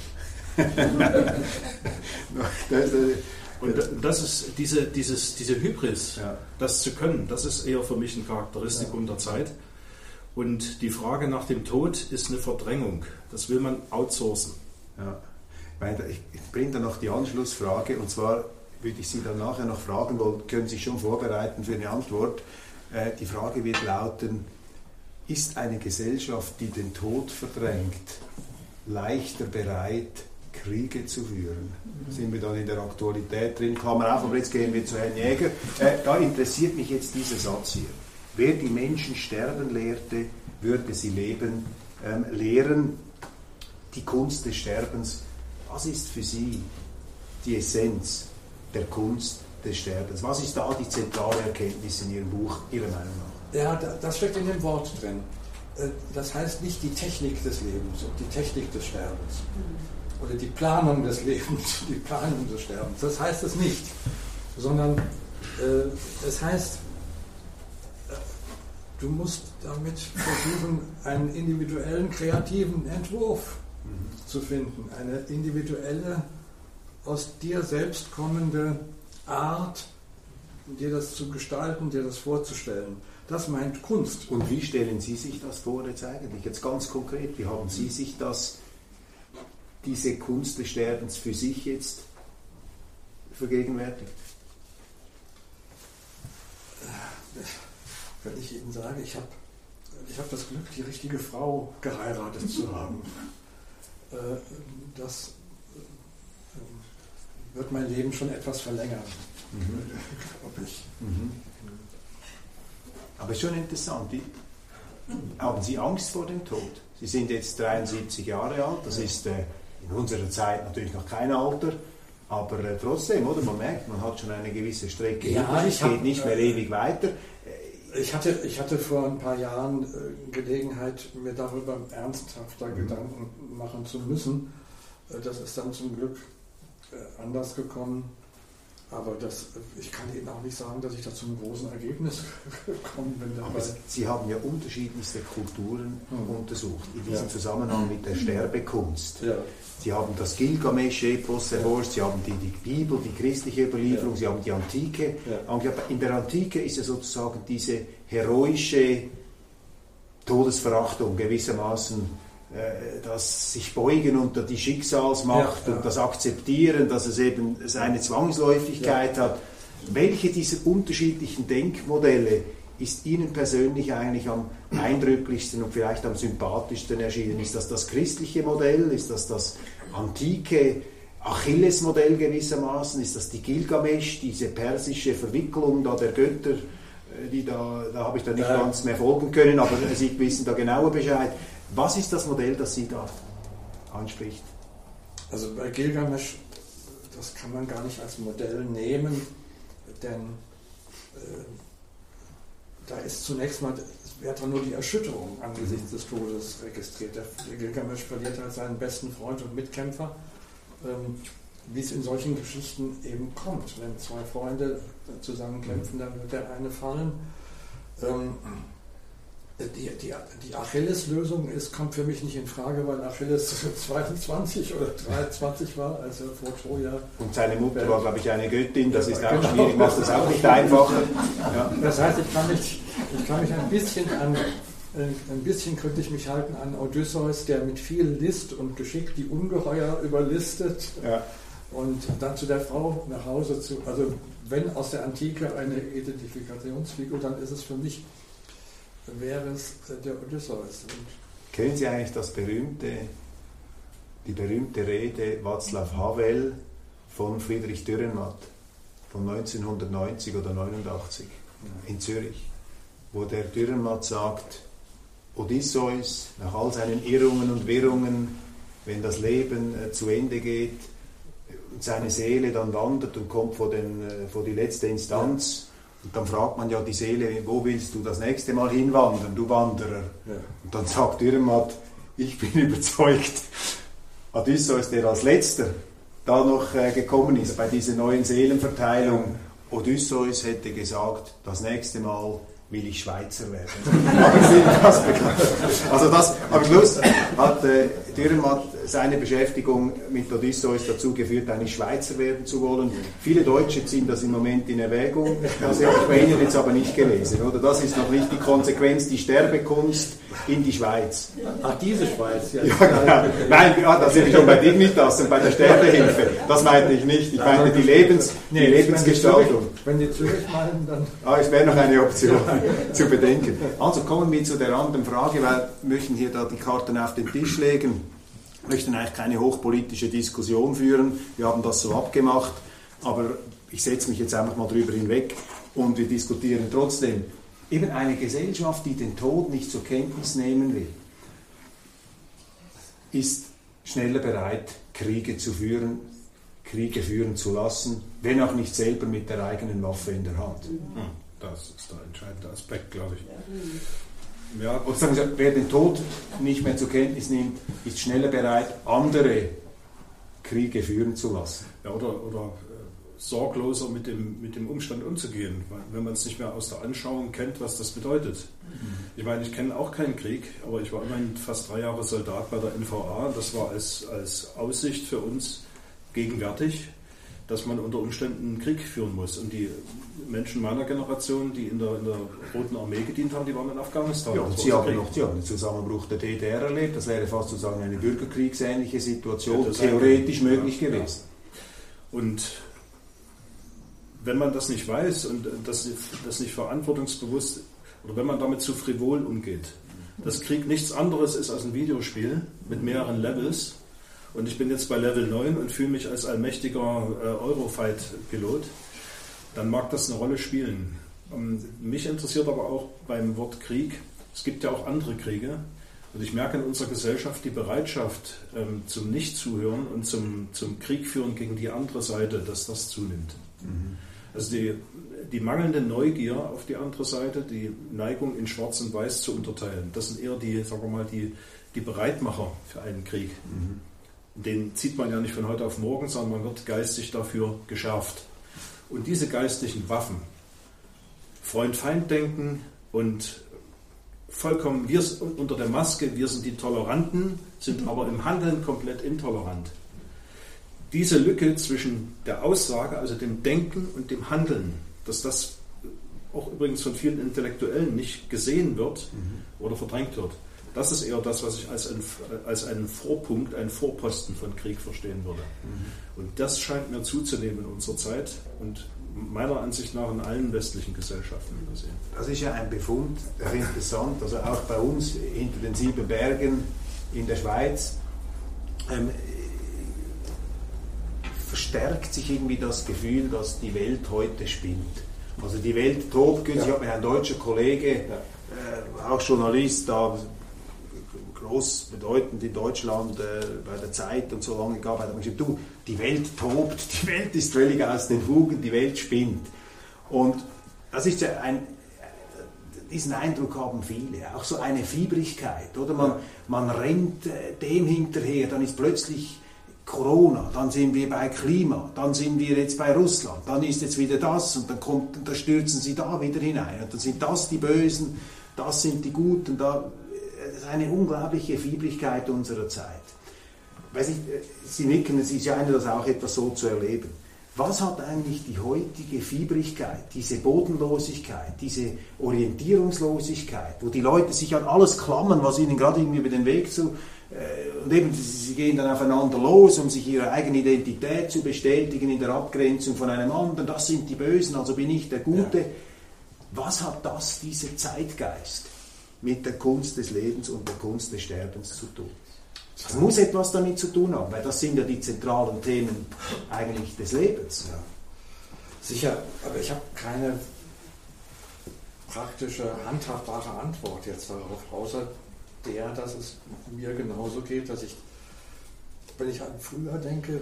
Und das ist diese, dieses, diese Hybris, ja. das zu können, das ist eher für mich ein Charakteristikum ja. der Zeit. Und die Frage nach dem Tod ist eine Verdrängung. Das will man outsourcen. Ja. Ich bringe dann noch die Anschlussfrage, und zwar würde ich Sie dann nachher noch fragen wollen, können Sie sich schon vorbereiten für eine Antwort. Die Frage wird lauten, ist eine Gesellschaft, die den Tod verdrängt, leichter bereit, Kriege zu führen? Da sind wir dann in der Aktualität drin, Klammer auf, aber jetzt gehen wir zu Herrn Jäger. Äh, da interessiert mich jetzt dieser Satz hier. Wer die Menschen sterben lehrte, würde sie leben ähm, lehren. Die Kunst des Sterbens. Was ist für Sie die Essenz der Kunst des Sterbens? Was ist da die zentrale Erkenntnis in Ihrem Buch, Ihrer Meinung nach? Ja, das steckt in dem Wort drin. Das heißt nicht die Technik des Lebens und die Technik des Sterbens. Oder die Planung des Lebens, die Planung des Sterbens. Das heißt es nicht. Sondern äh, es heißt, äh, du musst damit versuchen, einen individuellen, kreativen Entwurf mhm. zu finden. Eine individuelle, aus dir selbst kommende Art, dir das zu gestalten, dir das vorzustellen. Das meint Kunst. Und wie stellen Sie sich das vor jetzt eigentlich? Jetzt ganz konkret, wie haben Sie sich das, diese Kunst des Sterbens für sich jetzt vergegenwärtigt? Wenn ich Ihnen sage, ich habe ich hab das Glück, die richtige Frau geheiratet zu haben, das wird mein Leben schon etwas verlängern, mhm. glaube ich. Mhm. Aber schon interessant, die, haben Sie Angst vor dem Tod? Sie sind jetzt dreiundsiebzig Jahre alt, das ist äh, in unserer Zeit natürlich noch kein Alter, aber äh, trotzdem, oder? Man merkt, man hat schon eine gewisse Strecke, ja, es geht nicht mehr äh, ewig weiter. Ich hatte, ich hatte vor ein paar Jahren äh, Gelegenheit, mir darüber ernsthafter mhm. Gedanken machen zu müssen. Das ist dann zum Glück anders gekommen. Aber das, ich kann Ihnen auch nicht sagen, dass ich da zum großen Ergebnis gekommen bin. Aber Sie haben ja unterschiedlichste Kulturen hm. untersucht, in diesem ja. Zusammenhang mit der Sterbekunst. Ja. Sie haben das Gilgamesch-Epos erforscht, Sie haben die, die Bibel, die christliche Überlieferung, ja. Sie haben die Antike. Ja. In der Antike ist ja sozusagen diese heroische Todesverachtung gewissermaßen, das sich beugen unter die Schicksalsmacht ja, ja. und das Akzeptieren, dass es eben seine Zwangsläufigkeit ja. hat. Welche dieser unterschiedlichen Denkmodelle ist Ihnen persönlich eigentlich am eindrücklichsten und vielleicht am sympathischsten erschienen? Ist das das christliche Modell? Ist das das antike Achilles-Modell gewissermaßen? Ist das die Gilgamesch, diese persische Verwicklung da der Götter? Die da, da habe ich da nicht ja. ganz mehr folgen können, aber Sie wissen da genauer Bescheid. Was ist das Modell, das Sie da anspricht? Also bei Gilgamesch, das kann man gar nicht als Modell nehmen, denn äh, da ist zunächst mal, es wird nur die Erschütterung angesichts des Todes registriert. Der, der Gilgamesch verliert halt seinen besten Freund und Mitkämpfer, ähm, wie es in solchen Geschichten eben kommt. Wenn zwei Freunde zusammen kämpfen, dann wird der eine fallen. Ähm, Die, die, die Achilles-Lösung ist, kommt für mich nicht in Frage, weil Achilles zweiundzwanzig oder dreiundzwanzig war, als er vor Troja... Und seine Mutter war, glaube ich, eine Göttin, das ist auch genau. schwierig, macht das auch nicht einfacher. Ja. Das heißt, ich kann mich, ich kann mich ein bisschen an, ein bisschen könnte ich mich halten an Odysseus, der mit viel List und Geschick die Ungeheuer überlistet ja. und dann zu der Frau nach Hause zu... Also wenn aus der Antike eine Identifikationsfigur, dann ist es für mich... wäre es der Odysseus. Und kennen Sie eigentlich das berühmte, die berühmte Rede Václav Havel von Friedrich Dürrenmatt von neunzehnhundertneunzig oder neunundachtzig in Zürich, wo der Dürrenmatt sagt, Odysseus nach all seinen Irrungen und Wirrungen, wenn das Leben äh, zu Ende geht und seine Seele dann wandert und kommt vor, den, äh, vor die letzte Instanz, und dann fragt man ja die Seele, wo willst du das nächste Mal hinwandern, du Wanderer? Ja. Und dann sagt Dürrenmatt, ich bin überzeugt, Odysseus, der als letzter da noch äh, gekommen ist bei dieser neuen Seelenverteilung, Odysseus hätte gesagt, das nächste Mal will ich Schweizer werden. Haben Sie das bekannt? Also das, am Schluss hat äh, Dürrenmatt seine Beschäftigung mit Odysseus dazu geführt, eigentlich Schweizer werden zu wollen. Viele Deutsche ziehen das im Moment in Erwägung. Das habe ich bei Ihnen jetzt aber nicht gelesen, oder? Das ist noch nicht die Konsequenz, die Sterbekunst in die Schweiz. Ach, diese Schweiz, ja. ja genau. Nein, ja, das ist schon bei Dignitas und bei der Sterbehilfe. Das meinte ich nicht. Ich meinte die, Lebens, nee, die Lebensgestaltung. Wenn die Zürich meinen, dann... Ah, es wäre noch eine Option zu bedenken. Also kommen wir zu der anderen Frage, weil wir möchten hier da die Karten auf den Tisch legen. Wir möchten eigentlich keine hochpolitische Diskussion führen. Wir haben das so abgemacht. Aber ich setze mich jetzt einfach mal drüber hinweg und wir diskutieren trotzdem. Eben eine Gesellschaft, die den Tod nicht zur Kenntnis nehmen will, ist schneller bereit, Kriege zu führen, Kriege führen zu lassen, wenn auch nicht selber mit der eigenen Waffe in der Hand. Das ist der entscheidende Aspekt, glaube ich. Ja, und sagen Sie, wer den Tod nicht mehr zur Kenntnis nimmt, ist schneller bereit, andere Kriege führen zu lassen. Ja, oder, oder äh, sorgloser mit dem, mit dem Umstand umzugehen, wenn man es nicht mehr aus der Anschauung kennt, was das bedeutet. Mhm. Ich meine, ich kenne auch keinen Krieg, aber ich war immerhin fast drei Jahre Soldat bei der N V A. Das war als, als Aussicht für uns gegenwärtig, dass man unter Umständen einen Krieg führen muss. Und die Menschen meiner Generation, die in der, in der Roten Armee gedient haben, die waren in Afghanistan. Ja, und Sie haben noch Sie haben den Zusammenbruch der D D R erlebt. Das wäre fast sozusagen eine bürgerkriegsähnliche Situation, ja, theoretisch eine, möglich ja, gewesen. Ja. Und wenn man das nicht weiß und das, das nicht verantwortungsbewusst, oder wenn man damit zu frivol umgeht, dass Krieg nichts anderes ist als ein Videospiel mit mehreren Levels, und ich bin jetzt bei Level neun und fühle mich als allmächtiger äh, Eurofight-Pilot, dann mag das eine Rolle spielen. Ähm, mich interessiert aber auch beim Wort Krieg, es gibt ja auch andere Kriege, und ich merke in unserer Gesellschaft die Bereitschaft ähm, zum Nichtzuhören und zum, zum Krieg führen gegen die andere Seite, dass das zunimmt. Mhm. Also die, die mangelnde Neugier auf die andere Seite, die Neigung in Schwarz und Weiß zu unterteilen, das sind eher die, sagen wir mal, die, die Bereitmacher für einen Krieg. Mhm. Den zieht man ja nicht von heute auf morgen, sondern man wird geistig dafür geschärft. Und diese geistlichen Waffen, Freund-Feind-Denken und vollkommen, wir unter der Maske, wir sind die Toleranten, sind aber im Handeln komplett intolerant. Diese Lücke zwischen der Aussage, also dem Denken und dem Handeln, dass das auch übrigens von vielen Intellektuellen nicht gesehen wird mhm. oder verdrängt wird, das ist eher das, was ich als, ein, als einen Vorpunkt, einen Vorposten von Krieg verstehen würde. Mhm. Und das scheint mir zuzunehmen in unserer Zeit und meiner Ansicht nach in allen westlichen Gesellschaften übersehen. Das ist ja ein Befund, der interessant, also auch bei uns hinter den sieben Bergen in der Schweiz ähm, verstärkt sich irgendwie das Gefühl, dass die Welt heute spinnt. Also die Welt tobt, ja. Ich habe mir ein deutscher Kollege, ja. äh, auch Journalist, da groß bedeutend in Deutschland äh, bei der Zeit und so lange gearbeitet, hat gesagt, du, die Welt tobt, die Welt ist völlig aus den Fugen, die Welt spinnt. Und das ist ja ein, diesen Eindruck haben viele, auch so eine Fiebrigkeit, oder? Man, man rennt äh, dem hinterher, dann ist plötzlich Corona, dann sind wir bei Klima, dann sind wir jetzt bei Russland, dann ist jetzt wieder das und dann kommt, und da stürzen sie da wieder hinein und dann sind das die Bösen, das sind die Guten, da, das ist eine unglaubliche Fiebrigkeit unserer Zeit. Weiß ich, Sie nicken, Sie scheinen das auch etwas so zu erleben. Was hat eigentlich die heutige Fiebrigkeit, diese Bodenlosigkeit, diese Orientierungslosigkeit, wo die Leute sich an alles klammern, was ihnen gerade irgendwie über den Weg zu und eben, sie gehen dann aufeinander los, um sich ihre eigene Identität zu bestätigen in der Abgrenzung von einem anderen. Das sind die Bösen, also bin ich der Gute. Ja. Was hat das, dieser Zeitgeist, mit der Kunst des Lebens und der Kunst des Sterbens zu tun? Das muss etwas damit zu tun haben, weil das sind ja die zentralen Themen eigentlich des Lebens. Ja. Sicher, aber ich habe keine praktische, handhabbare Antwort jetzt darauf, außer der, dass es mir genauso geht, dass ich, wenn ich an früher denke,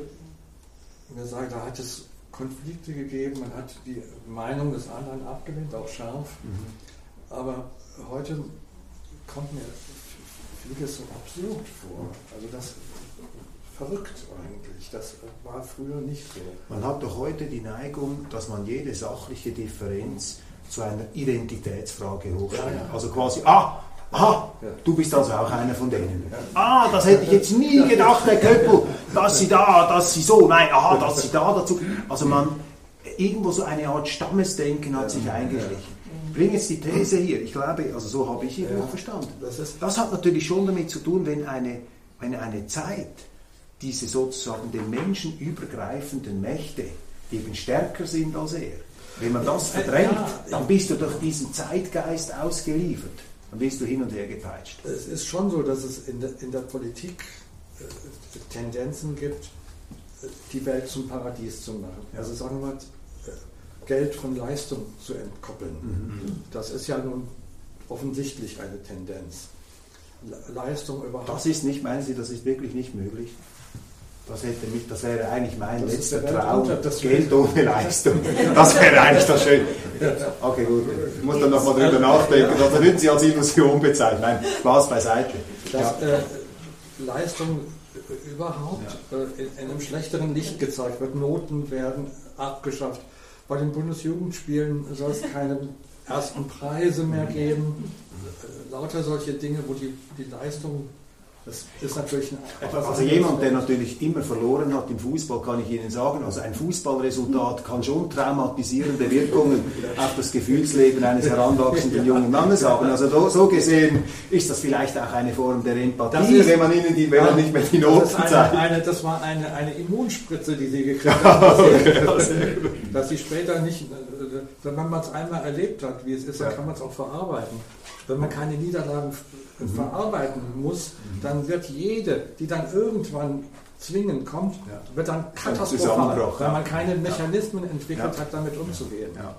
mir sage, da hat es Konflikte gegeben, man hat die Meinung des anderen abgelehnt, auch scharf, mhm. aber heute kommt mir vieles so absurd vor, also das verrückt eigentlich, das war früher nicht so. Man hat doch heute die Neigung, dass man jede sachliche Differenz zu einer Identitätsfrage hochstellt, ja, ja. Also quasi, ah, Aha, du bist also auch einer von denen. Ah, das hätte ich jetzt nie gedacht, Herr Köppel, dass Sie da, dass Sie so, nein, aha, dass Sie da dazu. Also man, irgendwo so eine Art Stammesdenken hat sich eingeschlichen. Ich bringe jetzt die These hier, ich glaube, also so habe ich irgendwo verstanden. Das hat natürlich schon damit zu tun, wenn eine, wenn eine Zeit diese sozusagen den Menschen übergreifenden Mächte eben stärker sind als er. Wenn man das verdrängt, dann bist du durch diesen Zeitgeist ausgeliefert. Dann bist du hin und her gepeitscht. Es ist schon so, dass es in der, in der Politik äh, Tendenzen gibt, die Welt zum Paradies zu machen. Ja. Also sagen wir mal, Geld von Leistung zu entkoppeln. Mhm. Das ist ja nun offensichtlich eine Tendenz. Leistung überhaupt. Das ist nicht, meinen Sie, das ist wirklich nicht möglich? Das, hätte mich, das wäre eigentlich mein das letzter Traum, das Geld ohne Leistung. Das wäre eigentlich das Schöne. Okay, gut. Ich muss dann nochmal drüber nachdenken. Das würden Sie als Illusion bezeichnen. Nein, Spaß beiseite. Dass ja. äh, Leistung überhaupt ja. äh, in, in einem schlechteren Licht gezeigt wird. Noten werden abgeschafft. Bei den Bundesjugendspielen soll es keine ersten Preise mehr geben. Äh, lauter solche Dinge, wo die, die Leistung... Das ist natürlich etwas also jemand, der natürlich immer verloren hat im Fußball, kann ich Ihnen sagen, also ein Fußballresultat kann schon traumatisierende Wirkungen auf das Gefühlsleben eines heranwachsenden jungen Mannes haben. Also so, so gesehen ist das vielleicht auch eine Form der Empathie, ist, wenn man ihnen die, wenn man nicht mehr die Noten das zeigt. Eine, eine, das war eine, eine Immunspritze, die sie gekriegt haben, dass, sie, dass sie später nicht, wenn man es einmal erlebt hat, wie es ist, dann kann man es auch verarbeiten. Wenn man keine Niederlagen mhm. verarbeiten muss, mhm. dann wird jede, die dann irgendwann zwingend kommt, ja. wird dann katastrophal, weil man keine Mechanismen ja. entwickelt ja. hat, damit umzugehen. Ja.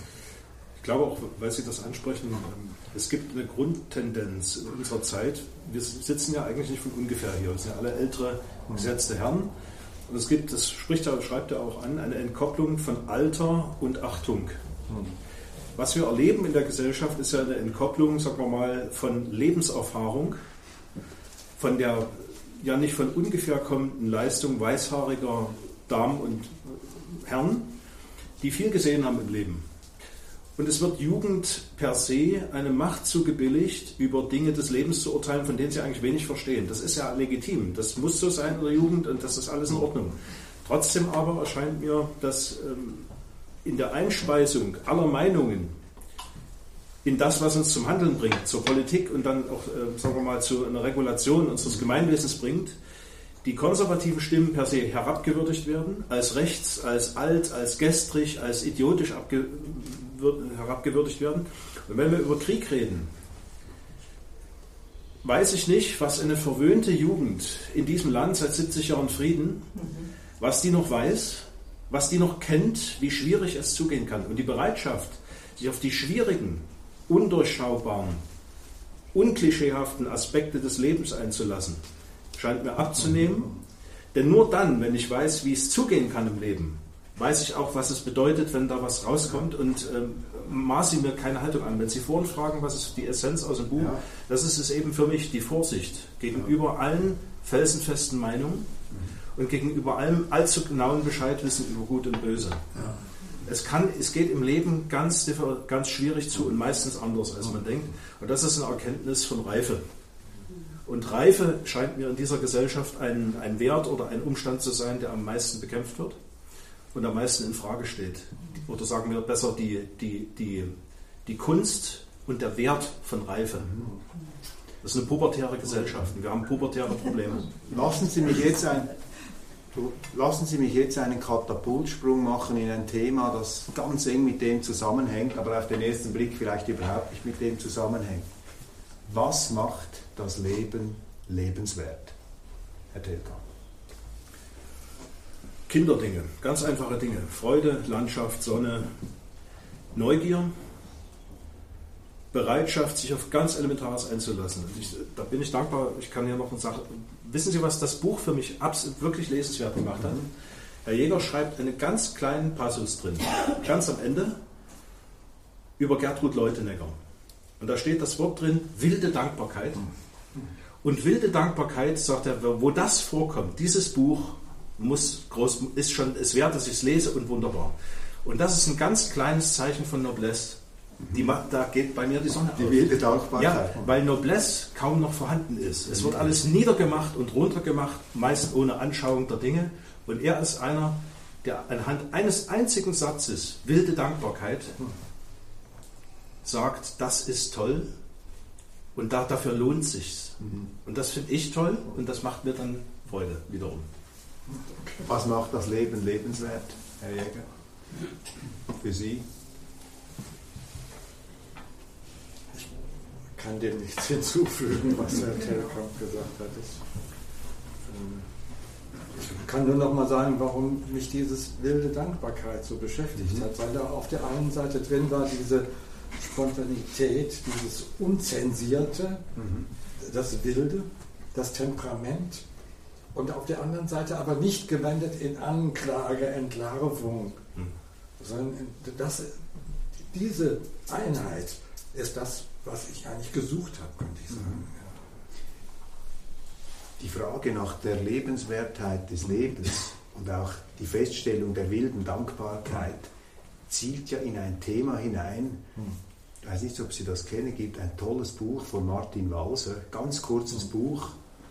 Ich glaube auch, weil Sie das ansprechen, es gibt eine Grundtendenz in unserer Zeit. Wir sitzen ja eigentlich nicht von ungefähr hier, wir sind ja alle ältere, gesetzte Herren. Und es gibt, das spricht er, schreibt er auch an, eine Entkopplung von Alter und Achtung. Mhm. Was wir erleben in der Gesellschaft, ist ja eine Entkopplung, sagen wir mal, von Lebenserfahrung, von der ja nicht von ungefähr kommenden Leistungen weißhaariger Damen und Herren, die viel gesehen haben im Leben. Und es wird Jugend per se eine Macht zugebilligt, über Dinge des Lebens zu urteilen, von denen sie eigentlich wenig verstehen. Das ist ja legitim, das muss so sein in der Jugend und das ist alles in Ordnung. Trotzdem aber erscheint mir, dass ähm, in der Einspeisung aller Meinungen in das, was uns zum Handeln bringt, zur Politik und dann auch, äh, sagen wir mal, zu einer Regulation unseres Gemeinwesens bringt, die konservativen Stimmen per se herabgewürdigt werden, als rechts, als alt, als gestrig, als idiotisch abge herabgewürdigt werden. Und wenn wir über Krieg reden, weiß ich nicht, was eine verwöhnte Jugend in diesem Land seit siebzig Jahren Frieden, was die noch weiß, was die noch kennt, wie schwierig es zugehen kann. Und die Bereitschaft, sich auf die schwierigen, undurchschaubaren, unklischeehaften Aspekte des Lebens einzulassen, scheint mir abzunehmen. Denn nur dann, wenn ich weiß, wie es zugehen kann im Leben, weiß ich auch, was es bedeutet, wenn da was rauskommt und ähm, maße mir keine Haltung an. Wenn Sie vorhin fragen, was ist die Essenz aus dem Buch, ja. das ist es eben für mich, die Vorsicht gegenüber allen felsenfesten Meinungen mhm. und gegenüber allem allzu genauen Bescheidwissen über Gut und Böse. Ja. Es, kann, es geht im Leben ganz, ganz schwierig zu und meistens anders, als man denkt. Und das ist eine Erkenntnis von Reife. Und Reife scheint mir in dieser Gesellschaft ein, ein Wert oder ein Umstand zu sein, der am meisten bekämpft wird und am meisten in Frage steht. Oder sagen wir besser, die, die, die, die Kunst und der Wert von Reife. Das ist eine pubertäre Gesellschaft. Wir haben pubertäre Probleme. Lassen Sie mich jetzt, ein, lassen Sie mich jetzt einen Katapultsprung machen in ein Thema, das ganz eng mit dem zusammenhängt, aber auf den ersten Blick vielleicht überhaupt nicht mit dem zusammenhängt. Was macht das Leben lebenswert, Herr Telka? Kinderdinge, ganz einfache Dinge. Freude, Landschaft, Sonne, Neugier, Bereitschaft, sich auf ganz Elementares einzulassen. Ich, da bin ich dankbar, ich kann ja noch eine Sache... Wissen Sie, was das Buch für mich absolut wirklich lesenswert gemacht hat? Herr Jäger schreibt einen ganz kleinen Passus drin, ganz am Ende, über Gertrud Leutenegger. Und da steht das Wort drin, wilde Dankbarkeit. Und wilde Dankbarkeit, sagt er, wo das vorkommt, dieses Buch muss groß, ist schon es wert, dass ich es lese und wunderbar. Und das ist ein ganz kleines Zeichen von Noblesse. Die, da geht bei mir die Sonne Die wilde Dankbarkeit. Ja, weil Noblesse kaum noch vorhanden ist. Es wird alles niedergemacht und runtergemacht, meist ohne Anschauung der Dinge. Und er ist einer, der anhand eines einzigen Satzes, wilde Dankbarkeit, sagt, das ist toll und da, dafür lohnt sich's. Mhm. Und das finde ich toll und das macht mir dann Freude wiederum. Was macht das Leben lebenswert, Herr Jäger? Für Sie? Ich kann dem nichts hinzufügen, was Herr Telkamp gesagt hat. Ich kann nur noch mal sagen, warum mich dieses wilde Dankbarkeit so beschäftigt mhm. hat, weil da auf der einen Seite drin war diese Spontanität, dieses Unzensierte, mhm. das Wilde, das Temperament und auf der anderen Seite aber nicht gewendet in Anklage, Entlarvung, mhm. sondern das, diese Einheit ist das, was ich eigentlich gesucht habe, könnte ich sagen. Mhm. Die Frage nach der Lebenswertheit des Lebens und auch die Feststellung der wilden Dankbarkeit zielt ja in ein Thema hinein. Ich weiß nicht, ob Sie das kennen, gibt ein tolles Buch von Martin Walser, ganz kurzes Buch,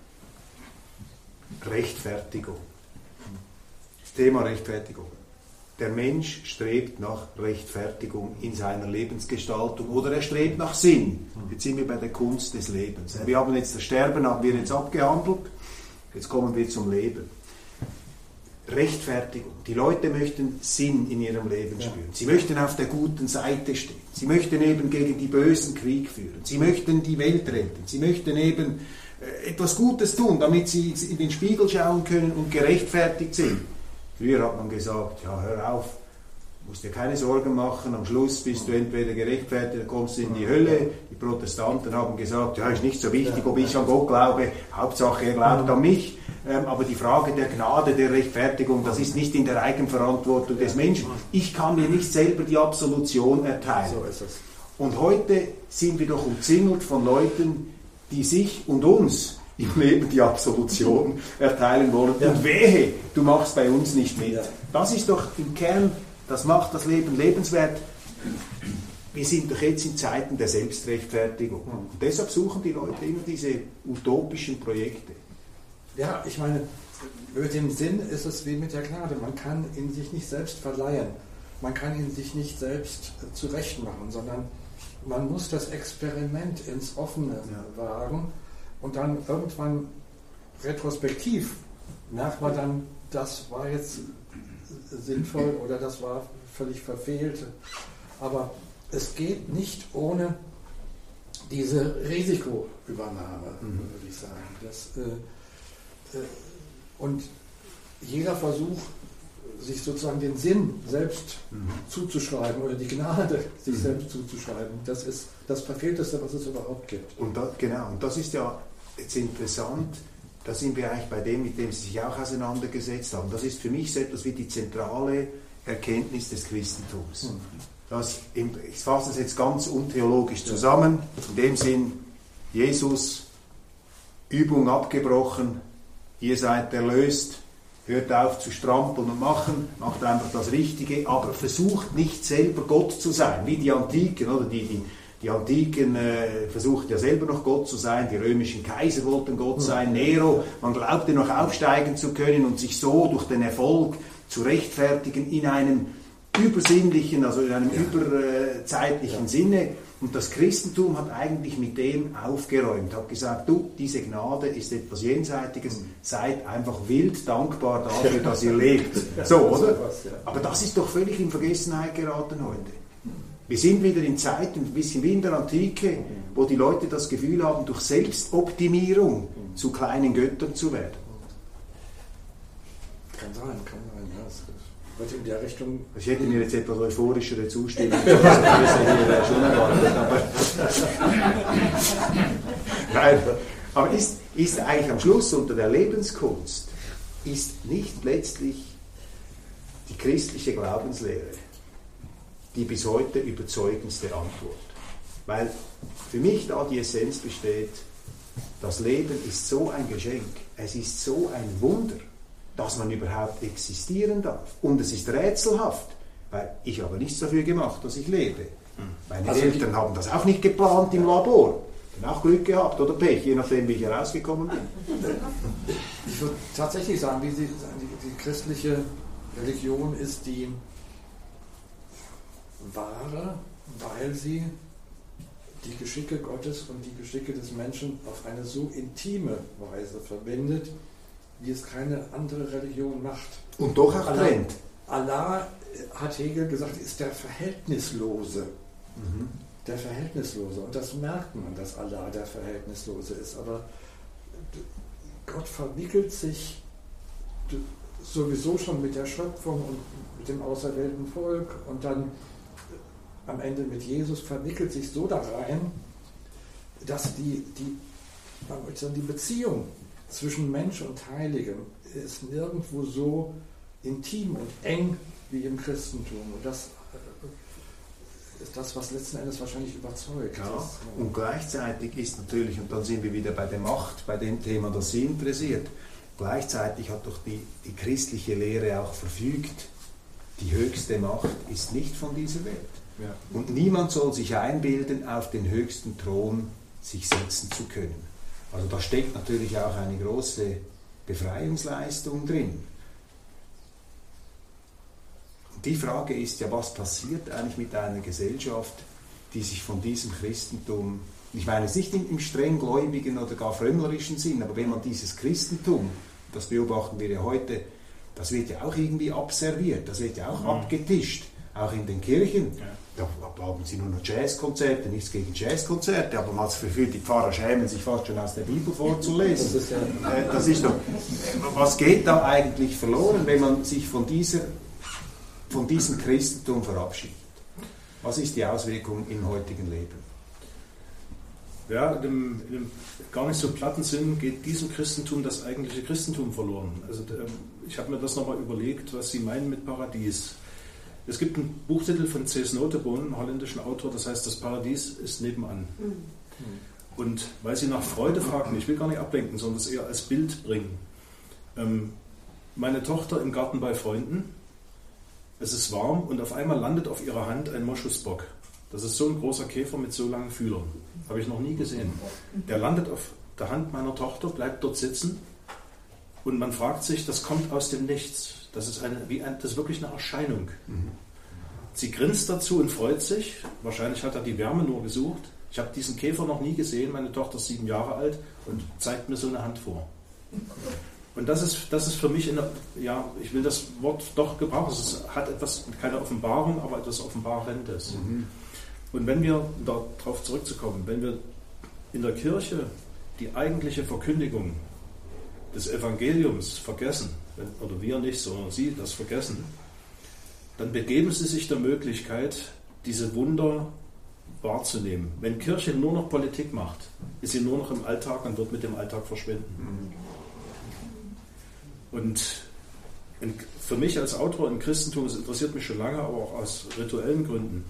Rechtfertigung. Das Thema Rechtfertigung. Der Mensch strebt nach Rechtfertigung in seiner Lebensgestaltung oder er strebt nach Sinn. Jetzt sind wir bei der Kunst des Lebens. Wir haben jetzt das Sterben haben wir jetzt abgehandelt, jetzt kommen wir zum Leben. Rechtfertigung. Die Leute möchten Sinn in ihrem Leben spüren. Sie möchten auf der guten Seite stehen. Sie möchten eben gegen die Bösen Krieg führen. Sie möchten die Welt retten. Sie möchten eben äh, etwas Gutes tun, damit sie in den Spiegel schauen können und gerechtfertigt sind. Früher hat man gesagt, ja, hör auf, musst dir keine Sorgen machen, am Schluss bist du entweder gerechtfertigt, dann kommst du in die Hölle. Die Protestanten haben gesagt, ja, ist nicht so wichtig, ob ich an Gott glaube, Hauptsache er glaubt an mich. Ähm, aber die Frage der Gnade, der Rechtfertigung, das ist nicht in der Eigenverantwortung des Menschen. Ich kann mir nicht selber die Absolution erteilen. So ist es. Und heute sind wir doch umzingelt von Leuten, die sich und uns im Leben die Absolution erteilen wollen. Ja. Und wehe, du machst bei uns nicht mit. Ja. Das ist doch im Kern, das macht das Leben lebenswert. Wir sind doch jetzt in Zeiten der Selbstrechtfertigung. Und deshalb suchen die Leute immer diese utopischen Projekte. Ja, ich meine, mit dem Sinn ist es wie mit der Gnade. Man kann ihn sich nicht selbst verleihen. Man kann ihn sich nicht selbst zurechtmachen, sondern man muss das Experiment ins Offene ja. wagen und dann irgendwann retrospektiv merkt man dann, das war jetzt sinnvoll oder das war völlig verfehlt. Aber es geht nicht ohne diese Risikoübernahme, mhm. würde ich sagen. Das, äh, äh, und jeder Versuch, sich sozusagen den Sinn selbst mhm. zuzuschreiben oder die Gnade sich mhm. selbst zuzuschreiben, das ist das Verfehlteste, was es überhaupt gibt. Und da, genau, und das ist ja jetzt interessant, da sind wir eigentlich bei dem, mit dem Sie sich auch auseinandergesetzt haben. Das ist für mich so etwas wie die zentrale Erkenntnis des Christentums. Mhm. Das, ich fasse es jetzt ganz untheologisch zusammen, in dem Sinn, Jesus, Übung abgebrochen, ihr seid erlöst, hört auf zu strampeln und machen, macht einfach das Richtige, aber versucht nicht selber Gott zu sein, wie die Antiken, oder? Die, die, die Antiken äh, versuchten ja selber noch Gott zu sein, die römischen Kaiser wollten Gott sein, Nero, man glaubte noch aufsteigen zu können und sich so durch den Erfolg zu rechtfertigen in einem übersinnlichen, also in einem ja. überzeitlichen ja. Sinne. Und das Christentum hat eigentlich mit dem aufgeräumt, hat gesagt, du, diese Gnade ist etwas Jenseitiges, mhm. seid einfach wild dankbar dafür, dass ihr lebt. So, oder? Aber das ist doch völlig in Vergessenheit geraten heute. Wir sind wieder in Zeiten, ein bisschen wie in der Antike, wo die Leute das Gefühl haben, durch Selbstoptimierung zu kleinen Göttern zu werden. Kann sein, kann sein, ja. wird in der Richtung... Ich hätte mir jetzt etwas euphorischere Zustimmung schon erwartet, aber... Nein, aber ist, ist eigentlich am Schluss unter der Lebenskunst, ist nicht letztlich die christliche Glaubenslehre die bis heute überzeugendste Antwort. Weil für mich da die Essenz besteht, das Leben ist so ein Geschenk, es ist so ein Wunder, dass man überhaupt existieren darf. Und es ist rätselhaft, weil ich habe nichts dafür gemacht, dass ich lebe. Meine also Eltern die, haben das auch nicht geplant im Labor. Ich habe auch Glück gehabt oder Pech, je nachdem, wie ich herausgekommen bin. Ich würde tatsächlich sagen, wie Sie sagen, die, die christliche Religion ist die wahre, weil sie die Geschicke Gottes und die Geschicke des Menschen auf eine so intime Weise verbindet, wie es keine andere Religion macht. Und doch auch trennt. Allah, hat Hegel gesagt, ist der Verhältnislose. Mhm. Der Verhältnislose. Und das merkt man, dass Allah der Verhältnislose ist. Aber Gott verwickelt sich sowieso schon mit der Schöpfung und mit dem auserwählten Volk und dann am Ende mit Jesus verwickelt sich so da rein, dass die, die, man möchte sagen, die Beziehung zwischen Mensch und Heiligem ist nirgendwo so intim und eng wie im Christentum. Und das ist das, was letzten Endes wahrscheinlich überzeugt. Ja, und gleichzeitig ist natürlich, und dann sind wir wieder bei der Macht, bei dem Thema, das Sie interessiert, gleichzeitig hat doch die, die christliche Lehre auch verfügt, die höchste Macht ist nicht von dieser Welt. Ja. Und niemand soll sich einbilden, auf den höchsten Thron sich setzen zu können. Also da steckt natürlich auch eine große Befreiungsleistung drin. Und die Frage ist ja, was passiert eigentlich mit einer Gesellschaft, die sich von diesem Christentum, ich meine es nicht im streng gläubigen oder gar frömmlerischen Sinn, aber wenn man dieses Christentum, das beobachten wir ja heute, das wird ja auch irgendwie abserviert, das wird ja auch mhm. abgetischt, auch in den Kirchen. Ja. Da haben sie nur noch Jazzkonzerte, nichts gegen Jazzkonzerte, aber man hat das Gefühl, die Pfarrer schämen sich fast schon aus der Bibel vorzulesen. Das ist, ja äh, das ist doch, was geht da eigentlich verloren, wenn man sich von, dieser, von diesem Christentum verabschiedet? Was ist die Auswirkung im heutigen Leben? Ja, in dem, in dem gar nicht so platten Sinn geht diesem Christentum das eigentliche Christentum verloren. Also ich habe mir das nochmal überlegt, was Sie meinen mit Paradies. Es gibt einen Buchtitel von Cees Notenboom, einem holländischen Autor, das heißt, das Paradies ist nebenan. Mhm. Und weil Sie nach Freude fragten, ich will gar nicht ablenken, sondern es eher als Bild bringen. Ähm, meine Tochter im Garten bei Freunden, es ist warm und auf einmal landet auf ihrer Hand ein Moschusbock. Das ist so ein großer Käfer mit so langen Fühlern. Habe ich noch nie gesehen. Der landet auf der Hand meiner Tochter, bleibt dort sitzen und man fragt sich, das kommt aus dem Nichts. Das ist, eine, wie ein, das ist wirklich eine Erscheinung. Sie grinst dazu und freut sich. Wahrscheinlich hat er die Wärme nur gesucht. Ich habe diesen Käfer noch nie gesehen. Meine Tochter ist sieben Jahre alt und zeigt mir so eine Hand vor. Und das ist, das ist für mich, in der, ja, ich will das Wort doch gebrauchen. Es hat etwas, keine Offenbarung, aber etwas Offenbarendes. Mhm. Und wenn wir, darauf zurückzukommen, wenn wir in der Kirche die eigentliche Verkündigung des Evangeliums vergessen, wenn, oder wir nicht, sondern Sie das vergessen, dann begeben Sie sich der Möglichkeit, diese Wunder wahrzunehmen. Wenn Kirche nur noch Politik macht, ist sie nur noch im Alltag und wird mit dem Alltag verschwinden. Und für mich als Autor im Christentum, das interessiert mich schon lange, aber auch aus rituellen Gründen,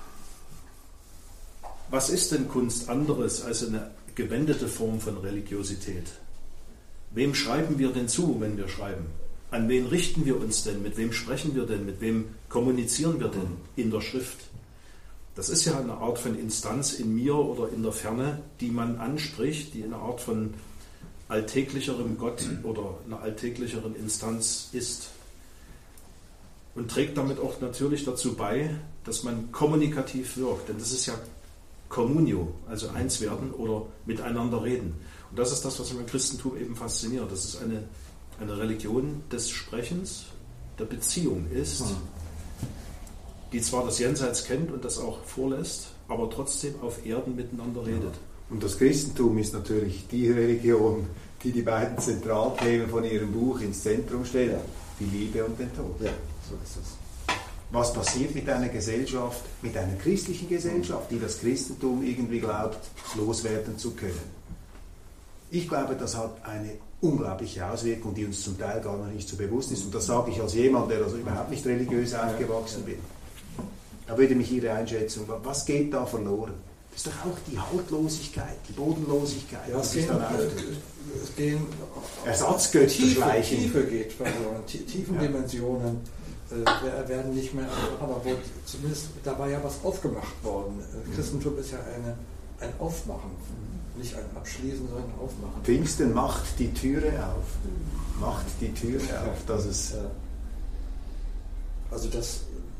was ist denn Kunst anderes als eine gewendete Form von Religiosität? Wem schreiben wir denn zu, wenn wir schreiben? An wen richten wir uns denn? Mit wem sprechen wir denn? Mit wem kommunizieren wir denn in der Schrift? Das ist ja eine Art von Instanz in mir oder in der Ferne, die man anspricht, die eine Art von alltäglicherem Gott oder einer alltäglicheren Instanz ist. Und trägt damit auch natürlich dazu bei, dass man kommunikativ wirkt. Denn das ist ja Communio, also eins werden oder miteinander reden. Und das ist das, was mich im Christentum eben fasziniert. Das ist eine, eine Religion des Sprechens, der Beziehung ist, die zwar das Jenseits kennt und das auch vorlässt, aber trotzdem auf Erden miteinander redet. Und das Christentum ist natürlich die Religion, die die beiden Zentralthemen von ihrem Buch ins Zentrum stellt, die Liebe und den Tod. Ja, so ist es. Was passiert mit einer Gesellschaft, mit einer christlichen Gesellschaft, die das Christentum irgendwie glaubt, loswerden zu können? Ich glaube, das hat eine unglaubliche Auswirkung, die uns zum Teil gar noch nicht so bewusst ist. Und das sage ich als jemand, der also überhaupt nicht religiös aufgewachsen bin. Da würde mich Ihre Einschätzung, was geht da verloren? Das ist doch auch die Haltlosigkeit, die Bodenlosigkeit. Ja, es gehen, es gehen Ersatzgötter Tiefe, schleichen. Tiefe geht verloren, tiefen ja. Dimensionen äh, werden nicht mehr, aber wo zumindest dabei ja was aufgemacht worden. Mhm. Christentum ist ja eine, ein Aufmachen, nicht ein Abschließen, sondern ein Aufmachen. Pfingsten macht die Türe auf, macht die Türe auf, dass es... Ja. Also das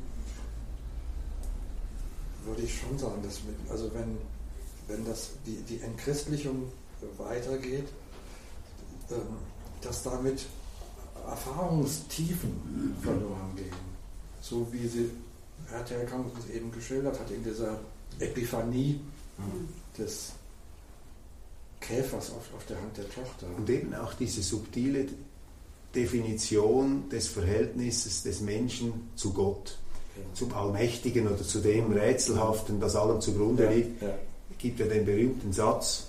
würde ich schon sagen, dass mit, also wenn, wenn das, die, die Entchristlichung weitergeht, ähm, dass damit Erfahrungstiefen verloren gehen. So wie sie, Herr Telkamp uns eben geschildert hat, in dieser Epiphanie mhm. des Käfers auf, auf der Hand der Tochter. Und eben auch diese subtile Definition des Verhältnisses des Menschen zu Gott. Zum Allmächtigen oder zu dem Rätselhaften, das allem zugrunde liegt, ja, ja. gibt ja den berühmten Satz,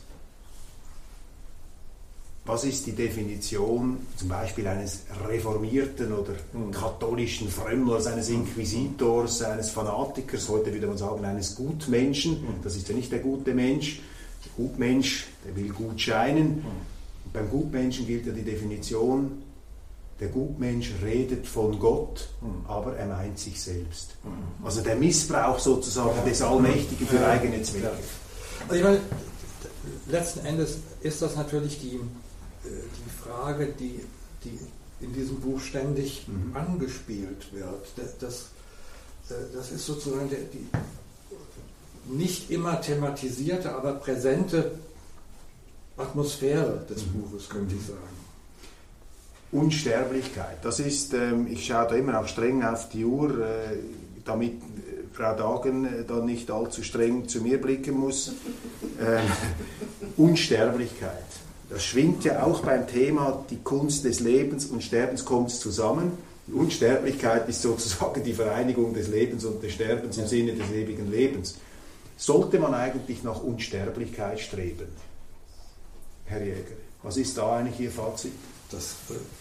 was ist die Definition zum Beispiel eines reformierten oder mhm. katholischen Frömmlers, eines Inquisitors, eines Fanatikers, heute würde man sagen eines Gutmenschen, mhm. das ist ja nicht der gute Mensch, der Gutmensch, der will gut scheinen, mhm. und beim Gutmenschen gilt ja die Definition, der Gutmensch redet von Gott, mhm. aber er meint sich selbst. Mhm. Also der Missbrauch sozusagen ja. des Allmächtigen für ja. eigene Zwecke. Ja. Also ich meine, letzten Endes ist das natürlich die, die Frage, die, die in diesem Buch ständig mhm. angespielt wird. Das, das ist sozusagen die, die nicht immer thematisierte, aber präsente Atmosphäre des mhm. Buches, könnte ich sagen. Unsterblichkeit, das ist, ähm, ich schaue da immer auch streng auf die Uhr, äh, damit äh, Frau Dagen äh, dann nicht allzu streng zu mir blicken muss. Ähm, Unsterblichkeit, das schwingt ja auch beim Thema die Kunst des Lebens und Sterbens kommt zusammen. Die Unsterblichkeit ist sozusagen die Vereinigung des Lebens und des Sterbens im Sinne des ewigen Lebens. Sollte man eigentlich nach Unsterblichkeit streben? Herr Jäger, was ist da eigentlich Ihr Fazit? Das,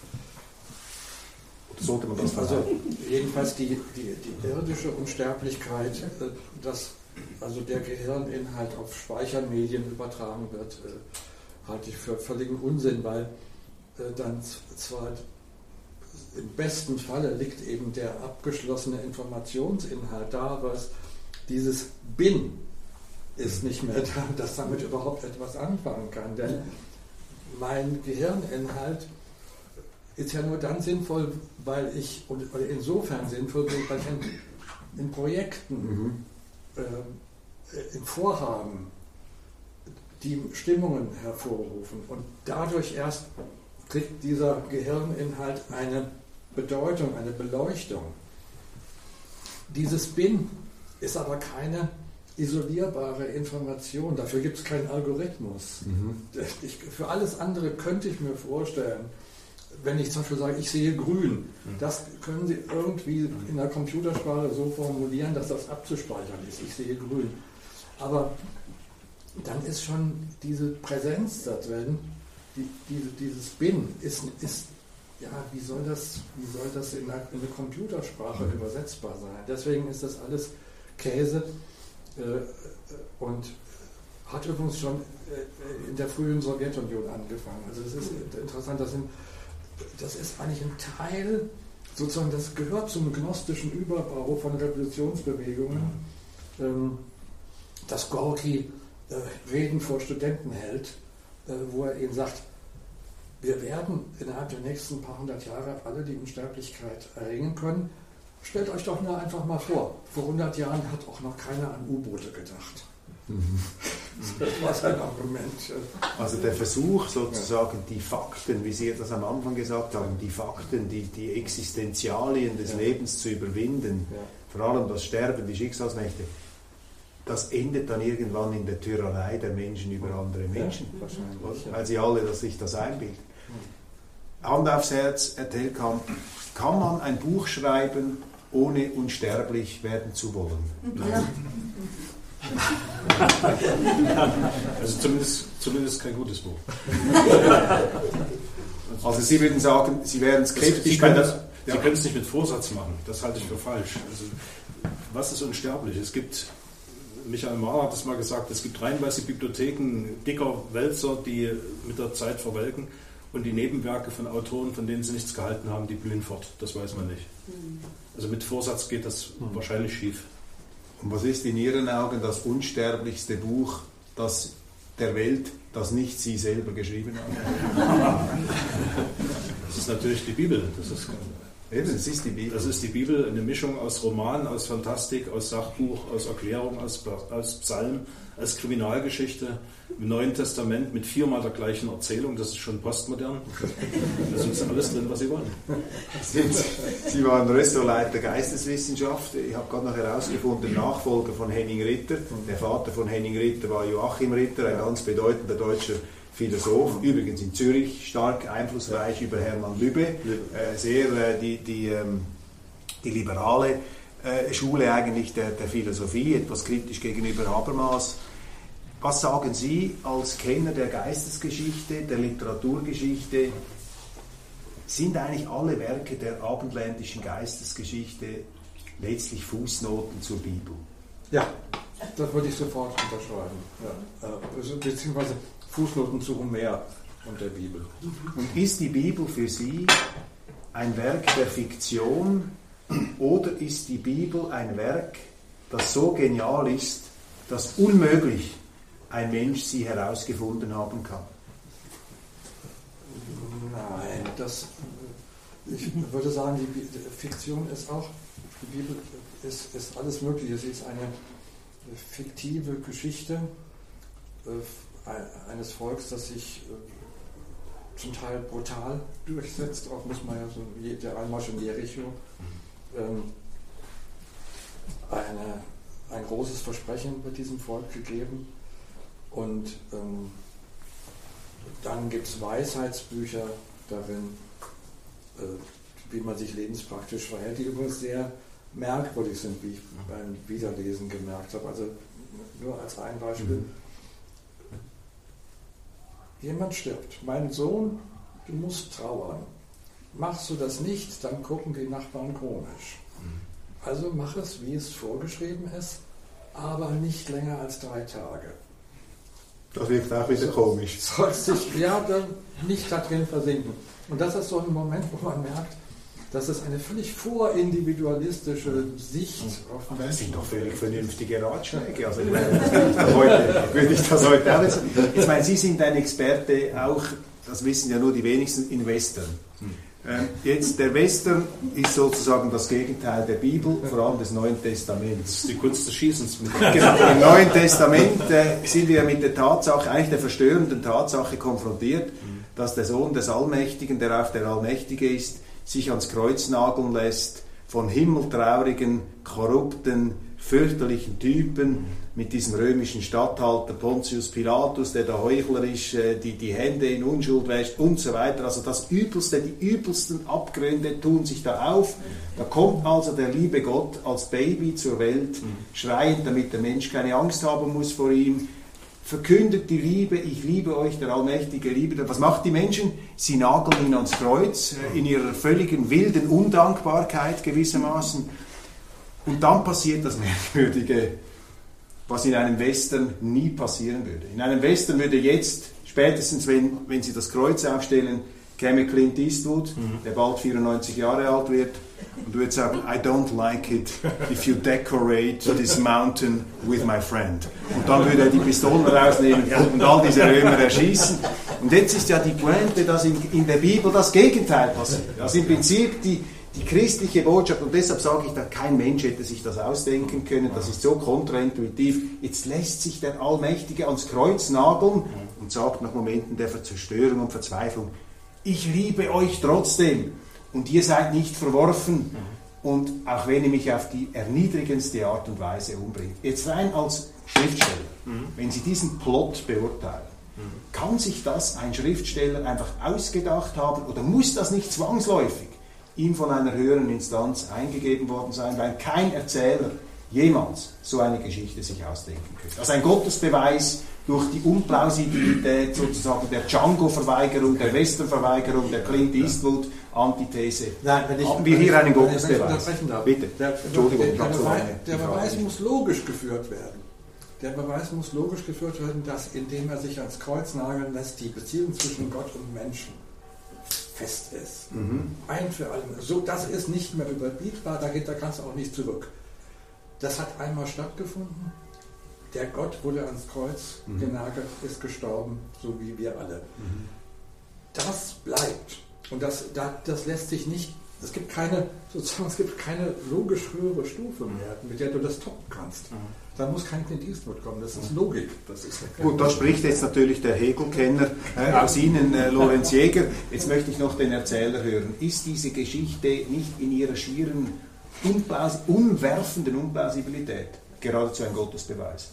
Oder sollte man das also jedenfalls die, die, die irdische Unsterblichkeit, das also der Gehirninhalt auf Speichermedien übertragen wird, äh, halte ich für völligen Unsinn, weil äh, dann zwar im besten Falle liegt eben der abgeschlossene Informationsinhalt da, aber dieses Bin ist nicht mehr da, dass damit überhaupt etwas anfangen kann. Denn mein Gehirninhalt ist ja nur dann sinnvoll, weil ich, oder insofern sinnvoll, weil ich in, in Projekten, mhm. äh, in Vorhaben die Stimmungen hervorrufen. Und dadurch erst kriegt dieser Gehirninhalt eine Bedeutung, eine Beleuchtung. Dieses Bin ist aber keine isolierbare Information, dafür gibt es keinen Algorithmus. Mhm. Ich, für alles andere könnte ich mir vorstellen, wenn ich zum Beispiel sage, ich sehe grün, das können Sie irgendwie in der Computersprache so formulieren, dass das abzuspeichern ist. Ich sehe grün. Aber dann ist schon diese Präsenz da drin, die, diese, dieses Bin, ist, ist, ja, wie soll das, wie soll das in eine, in eine Computersprache übersetzbar sein? Deswegen ist das alles Käse äh, und hat übrigens schon äh, in der frühen Sowjetunion angefangen. Also das ist interessant, das sind Das ist eigentlich ein Teil, sozusagen, das gehört zum gnostischen Überbau von Revolutionsbewegungen, ähm, dass Gorki äh, Reden vor Studenten hält, äh, wo er ihnen sagt, wir werden innerhalb der nächsten paar hundert Jahre alle die Unsterblichkeit erringen können. Stellt euch doch nur einfach mal vor, vor hundert Jahren hat auch noch keiner an U-Boote gedacht. Mhm. Das war sein Argument. Also der Versuch sozusagen, die Fakten, wie Sie das am Anfang gesagt haben, die Fakten, die, die Existenzialien des ja. Lebens zu überwinden, ja. vor allem das Sterben, die Schicksalsmächte, das endet dann irgendwann in der Tyrannei der Menschen über andere Menschen, ja, wahrscheinlich, weil sie alle das, sich das einbilden. Ja. Hand aufs Herz, Herr Telkamp, kann man ein Buch schreiben, ohne unsterblich werden zu wollen? Nein. Also zumindest, zumindest kein gutes Buch. Also Sie würden sagen, Sie wären skeptisch. Sie können das, ja. Sie können es nicht mit Vorsatz machen, das halte ich für falsch. Also, was ist unsterblich? Es gibt, Michael Mahler hat es mal gesagt, es gibt reihenweise Bibliotheken dicker Wälzer, die mit der Zeit verwelken, und die Nebenwerke von Autoren, von denen sie nichts gehalten haben, die blühen fort. Das weiß man nicht. Also mit Vorsatz geht das mhm. wahrscheinlich schief. Und was ist in Ihren Augen das unsterblichste Buch, das der Welt, das nicht Sie selber geschrieben haben? Das ist natürlich die Bibel. Das ist, Eben, das ist die Bibel. Das ist die Bibel, eine Mischung aus Roman, aus Fantastik, aus Sachbuch, aus Erklärung, aus, aus Psalm, als Kriminalgeschichte, im Neuen Testament mit viermal der gleichen Erzählung. Das ist schon postmodern. Da ist alles drin, was Sie wollen. Sie waren Ressortleiter Geisteswissenschaft. Ich habe gerade noch herausgefunden, Nachfolger von Henning Ritter. Der Vater von Henning Ritter war Joachim Ritter, ein ganz bedeutender deutscher Philosoph, übrigens in Zürich stark einflussreich über Hermann Lübbe, äh, sehr äh, die, die, ähm, die liberale äh, Schule eigentlich der, der Philosophie, etwas kritisch gegenüber Habermas. Was sagen Sie als Kenner der Geistesgeschichte, der Literaturgeschichte? Sind eigentlich alle Werke der abendländischen Geistesgeschichte letztlich Fußnoten zur Bibel? Ja, das würde ich sofort unterschreiben. Ja. Äh, beziehungsweise Fußnoten zu Homer und der Bibel. Und ist die Bibel für Sie ein Werk der Fiktion oder ist die Bibel ein Werk, das so genial ist, dass unmöglich ein Mensch sie herausgefunden haben kann? Nein, das, ich würde sagen, die Fiktion ist auch, die Bibel ist, ist alles Mögliche. Sie ist eine fiktive Geschichte eines Volks, das sich äh, zum Teil brutal durchsetzt, auch muss man ja so, der Einmarsch in Jericho, ähm, eine, ein großes Versprechen wird diesem Volk gegeben, und ähm, dann gibt es Weisheitsbücher darin, äh, wie man sich lebenspraktisch verhält, die übrigens sehr merkwürdig sind, wie ich beim Wiederlesen gemerkt habe. Also nur als ein Beispiel. Mhm. Jemand stirbt. Mein Sohn, du musst trauern. Machst du das nicht, dann gucken die Nachbarn komisch. Also mach es, wie es vorgeschrieben ist, aber nicht länger als drei Tage. Das wirkt auch wieder komisch. Soll sich ja dann nicht da drin versinken. Und das ist so ein Moment, wo man merkt, dass es eine völlig vorindividualistische Sicht auf Aber das sind doch völlig vernünftige Ratschläge. Also ich meine, das heute, würde ich das heute alles. Ich meine, Sie sind ein Experte auch, das wissen ja nur die wenigsten, in Western. Ähm, jetzt, der Western ist sozusagen das Gegenteil der Bibel, vor allem des Neuen Testaments. Das ist die Kunst des Schießens. Genau, im Neuen Testament äh, sind wir mit der Tatsache, eigentlich der verstörenden Tatsache konfrontiert, dass der Sohn des Allmächtigen, der auch der Allmächtige ist, sich ans Kreuz nageln lässt von himmeltraurigen, korrupten, fürchterlichen Typen mit diesem römischen Statthalter Pontius Pilatus, der da heuchlerisch äh, die, die Hände in Unschuld wäscht und so weiter. Also das Übelste, die übelsten Abgründe tun sich da auf. Da kommt also der liebe Gott als Baby zur Welt, schreiend, damit der Mensch keine Angst haben muss vor ihm, verkündet die Liebe, ich liebe euch, der Allmächtige liebe. Was macht die Menschen? Sie nageln ihn ans Kreuz, äh, in ihrer völligen wilden Undankbarkeit gewissermaßen. Und dann passiert das Merkwürdige, was in einem Western nie passieren würde. In einem Western würde jetzt, spätestens wenn, wenn sie das Kreuz aufstellen, käme Clint Eastwood, mhm. der bald vierundneunzig Jahre alt wird, und würde sagen, I don't like it if you decorate this mountain with my friend. Und dann würde er die Pistolen rausnehmen und all diese Römer erschießen. Und jetzt ist ja die Pointe, dass in, in der Bibel das Gegenteil passiert. Also im Prinzip die, die christliche Botschaft, und deshalb sage ich, dass kein Mensch hätte sich das ausdenken können, das ist so kontraintuitiv. Jetzt lässt sich der Allmächtige ans Kreuz nageln und sagt nach Momenten der Zerstörung und Verzweiflung, ich liebe euch trotzdem und ihr seid nicht verworfen, und auch wenn ihr mich auf die erniedrigendste Art und Weise umbringt. Jetzt rein als Schriftsteller, mhm. wenn Sie diesen Plot beurteilen, mhm. kann sich das ein Schriftsteller einfach ausgedacht haben oder muss das nicht zwangsläufig ihm von einer höheren Instanz eingegeben worden sein, weil kein Erzähler jemals so eine Geschichte sich ausdenken könnte. Also ein Gottesbeweis durch die Unplausibilität sozusagen der Django-Verweigerung, der Western-Verweigerung, der Clint Eastwood-Antithese. Nein, wenn ich, haben wir hier einen Gottesbeweis? Darf. Bitte. Der, Entschuldigung, der, ich habe der, so lange der die Frage Beweis nicht. muss logisch geführt werden. Der Beweis muss logisch geführt werden, dass indem er sich ans Kreuz nageln lässt, die Beziehung zwischen Gott und Menschen fest ist. Mhm. Ein für alle. So, das ist nicht mehr überbietbar, da, geht, da kannst du auch nicht zurück. Das hat einmal stattgefunden. Der Gott wurde ans Kreuz mhm. genagelt, ist gestorben, so wie wir alle. Mhm. Das bleibt. Und das, das lässt sich nicht, es gibt keine, sozusagen, es gibt keine logisch höhere Stufe mehr, mit der du das toppen kannst. Mhm. Da muss kein Clint Eastwood kommen, das ist Logik. Das ist Gut, da spricht jetzt natürlich der Hegel-Kenner äh, aus Ihnen, äh, Lorenz Jäger. Jetzt möchte ich noch den Erzähler hören. Ist diese Geschichte nicht in ihrer schieren, unwerfenden Unplausibilität geradezu ein Gottesbeweis?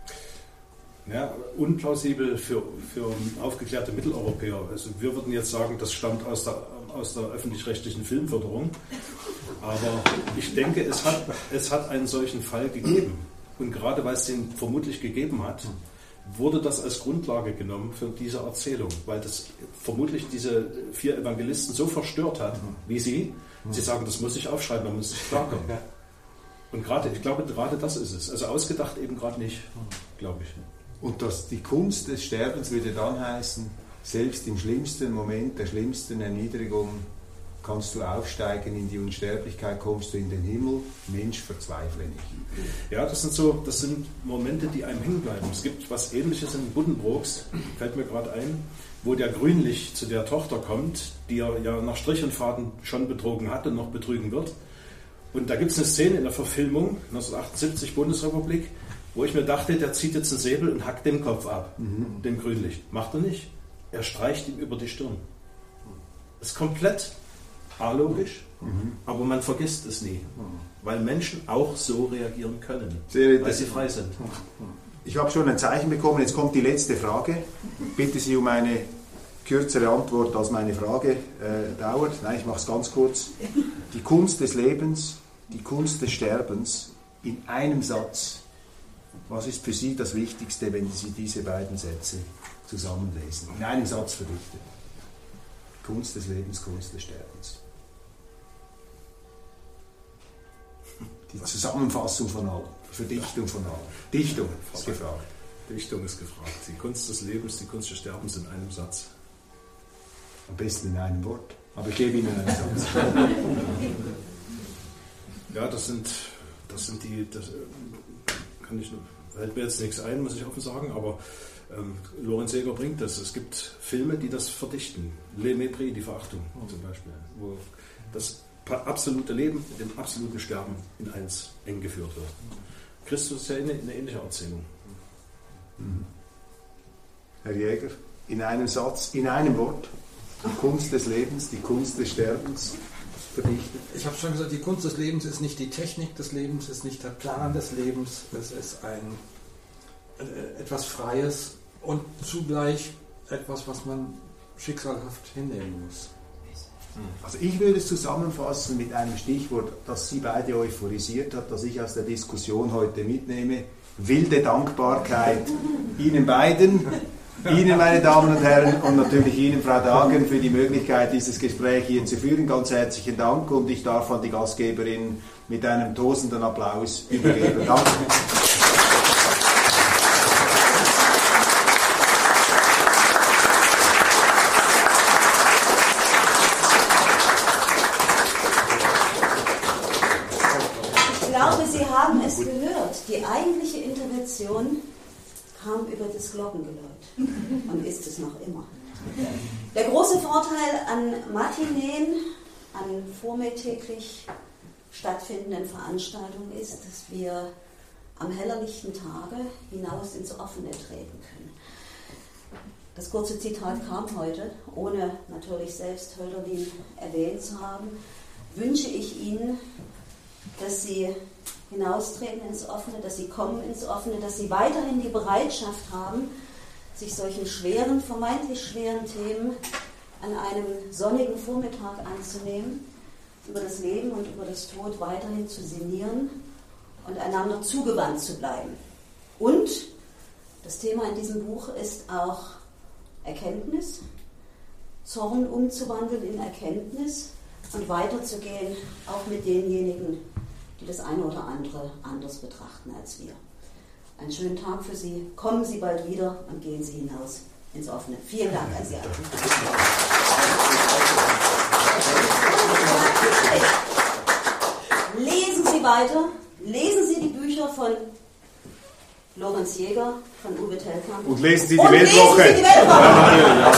Ja, unplausibel für, für aufgeklärte Mitteleuropäer. Also wir würden jetzt sagen, das stammt aus der, aus der öffentlich-rechtlichen Filmförderung. Aber ich denke, es hat, es hat einen solchen Fall gegeben. Und gerade weil es den vermutlich gegeben hat, wurde das als Grundlage genommen für diese Erzählung. Weil das vermutlich diese vier Evangelisten so verstört hat, wie sie. Sie sagen, das muss ich aufschreiben, da muss ich klarkommen. Und gerade, ich glaube, gerade das ist es. Also ausgedacht eben gerade nicht, glaube ich. Und dass die Kunst des Sterbens würde dann heißen, selbst im schlimmsten Moment der schlimmsten Erniedrigung kannst du aufsteigen in die Unsterblichkeit, kommst du in den Himmel, Mensch, verzweifle nicht. Ja, das sind so, das sind Momente, die einem hängen bleiben. Es gibt was Ähnliches in Buddenbrooks, fällt mir gerade ein, wo der Grünlich zu der Tochter kommt, die er ja nach Strich und Faden schon betrogen hat und noch betrügen wird. Und da gibt es eine Szene in der Verfilmung, neunzehnhundertachtundsiebzig Bundesrepublik, wo ich mir dachte, der zieht jetzt einen Säbel und hackt den Kopf ab, mhm. dem Grünlicht. Macht er nicht. Er streicht ihm über die Stirn. Das ist komplett alogisch, mhm. aber man vergisst es nie, mhm. weil Menschen auch so reagieren können, weil sie frei sind. Ich habe schon ein Zeichen bekommen, jetzt kommt die letzte Frage. Bitte Sie um eine kürzere Antwort, als meine Frage äh, dauert. Nein, ich mache es ganz kurz. Die Kunst des Lebens, die Kunst des Sterbens in einem Satz. Was ist für Sie das Wichtigste, wenn Sie diese beiden Sätze zusammenlesen? In einem Satz verdichtet. Kunst des Lebens, Kunst des Sterbens. Die Zusammenfassung von allem. Verdichtung von allem. Dichtung ist gefragt. Dichtung ist gefragt. Die Kunst des Lebens, die Kunst des Sterbens in einem Satz. Am besten in einem Wort. Aber ich gebe Ihnen einen Satz. Ja, das sind, das sind die, das kann ich, fällt mir jetzt nichts ein, muss ich offen sagen, aber ähm, Lorenz Seeger bringt das. Es gibt Filme, die das verdichten. Le Mépris, die Verachtung zum Beispiel, wo das absolute Leben mit dem absoluten Sterben in eins eng geführt wird. Christus ist ja eine, eine ähnliche Erzählung. Mhm. Herr Jäger, in einem Satz, in einem Wort, die Kunst des Lebens, die Kunst des Sterbens verdichtet. Ich habe schon gesagt, die Kunst des Lebens ist nicht die Technik des Lebens, ist nicht der Plan des Lebens, es ist ein äh, etwas Freies und zugleich etwas, was man schicksalhaft hinnehmen muss. Also ich würde es zusammenfassen mit einem Stichwort, das Sie beide euphorisiert hat, das ich aus der Diskussion heute mitnehme. Wilde Dankbarkeit Ihnen beiden, Ihnen, meine Damen und Herren, und natürlich Ihnen, Frau Dagen, für die Möglichkeit, dieses Gespräch hier zu führen. Ganz herzlichen Dank und ich darf an die Gastgeberin mit einem tosenden Applaus übergeben. Danke. Sie haben es gehört, die eigentliche Intervention kam über das Glockengeläut und ist es noch immer. Der große Vorteil an Matineen, an vormittäglich stattfindenden Veranstaltungen ist, dass wir am hellerlichten Tage hinaus ins Offene treten können. Das kurze Zitat kam heute, ohne natürlich selbst Hölderlin erwähnt zu haben, wünsche ich Ihnen, dass Sie hinaustreten ins Offene, dass sie kommen ins Offene, dass sie weiterhin die Bereitschaft haben, sich solchen schweren, vermeintlich schweren Themen an einem sonnigen Vormittag anzunehmen, über das Leben und über das Tod weiterhin zu sinnieren und einander zugewandt zu bleiben. Und das Thema in diesem Buch ist auch Erkenntnis, Zorn umzuwandeln in Erkenntnis und weiterzugehen, auch mit denjenigen, die das eine oder andere anders betrachten als wir. Einen schönen Tag für Sie. Kommen Sie bald wieder und gehen Sie hinaus ins Offene. Vielen Dank an Sie alle. Lesen Sie weiter. Lesen Sie die Bücher von Lorenz Jäger, von Uwe Tellkamp. Und lesen Sie die Weltwoche.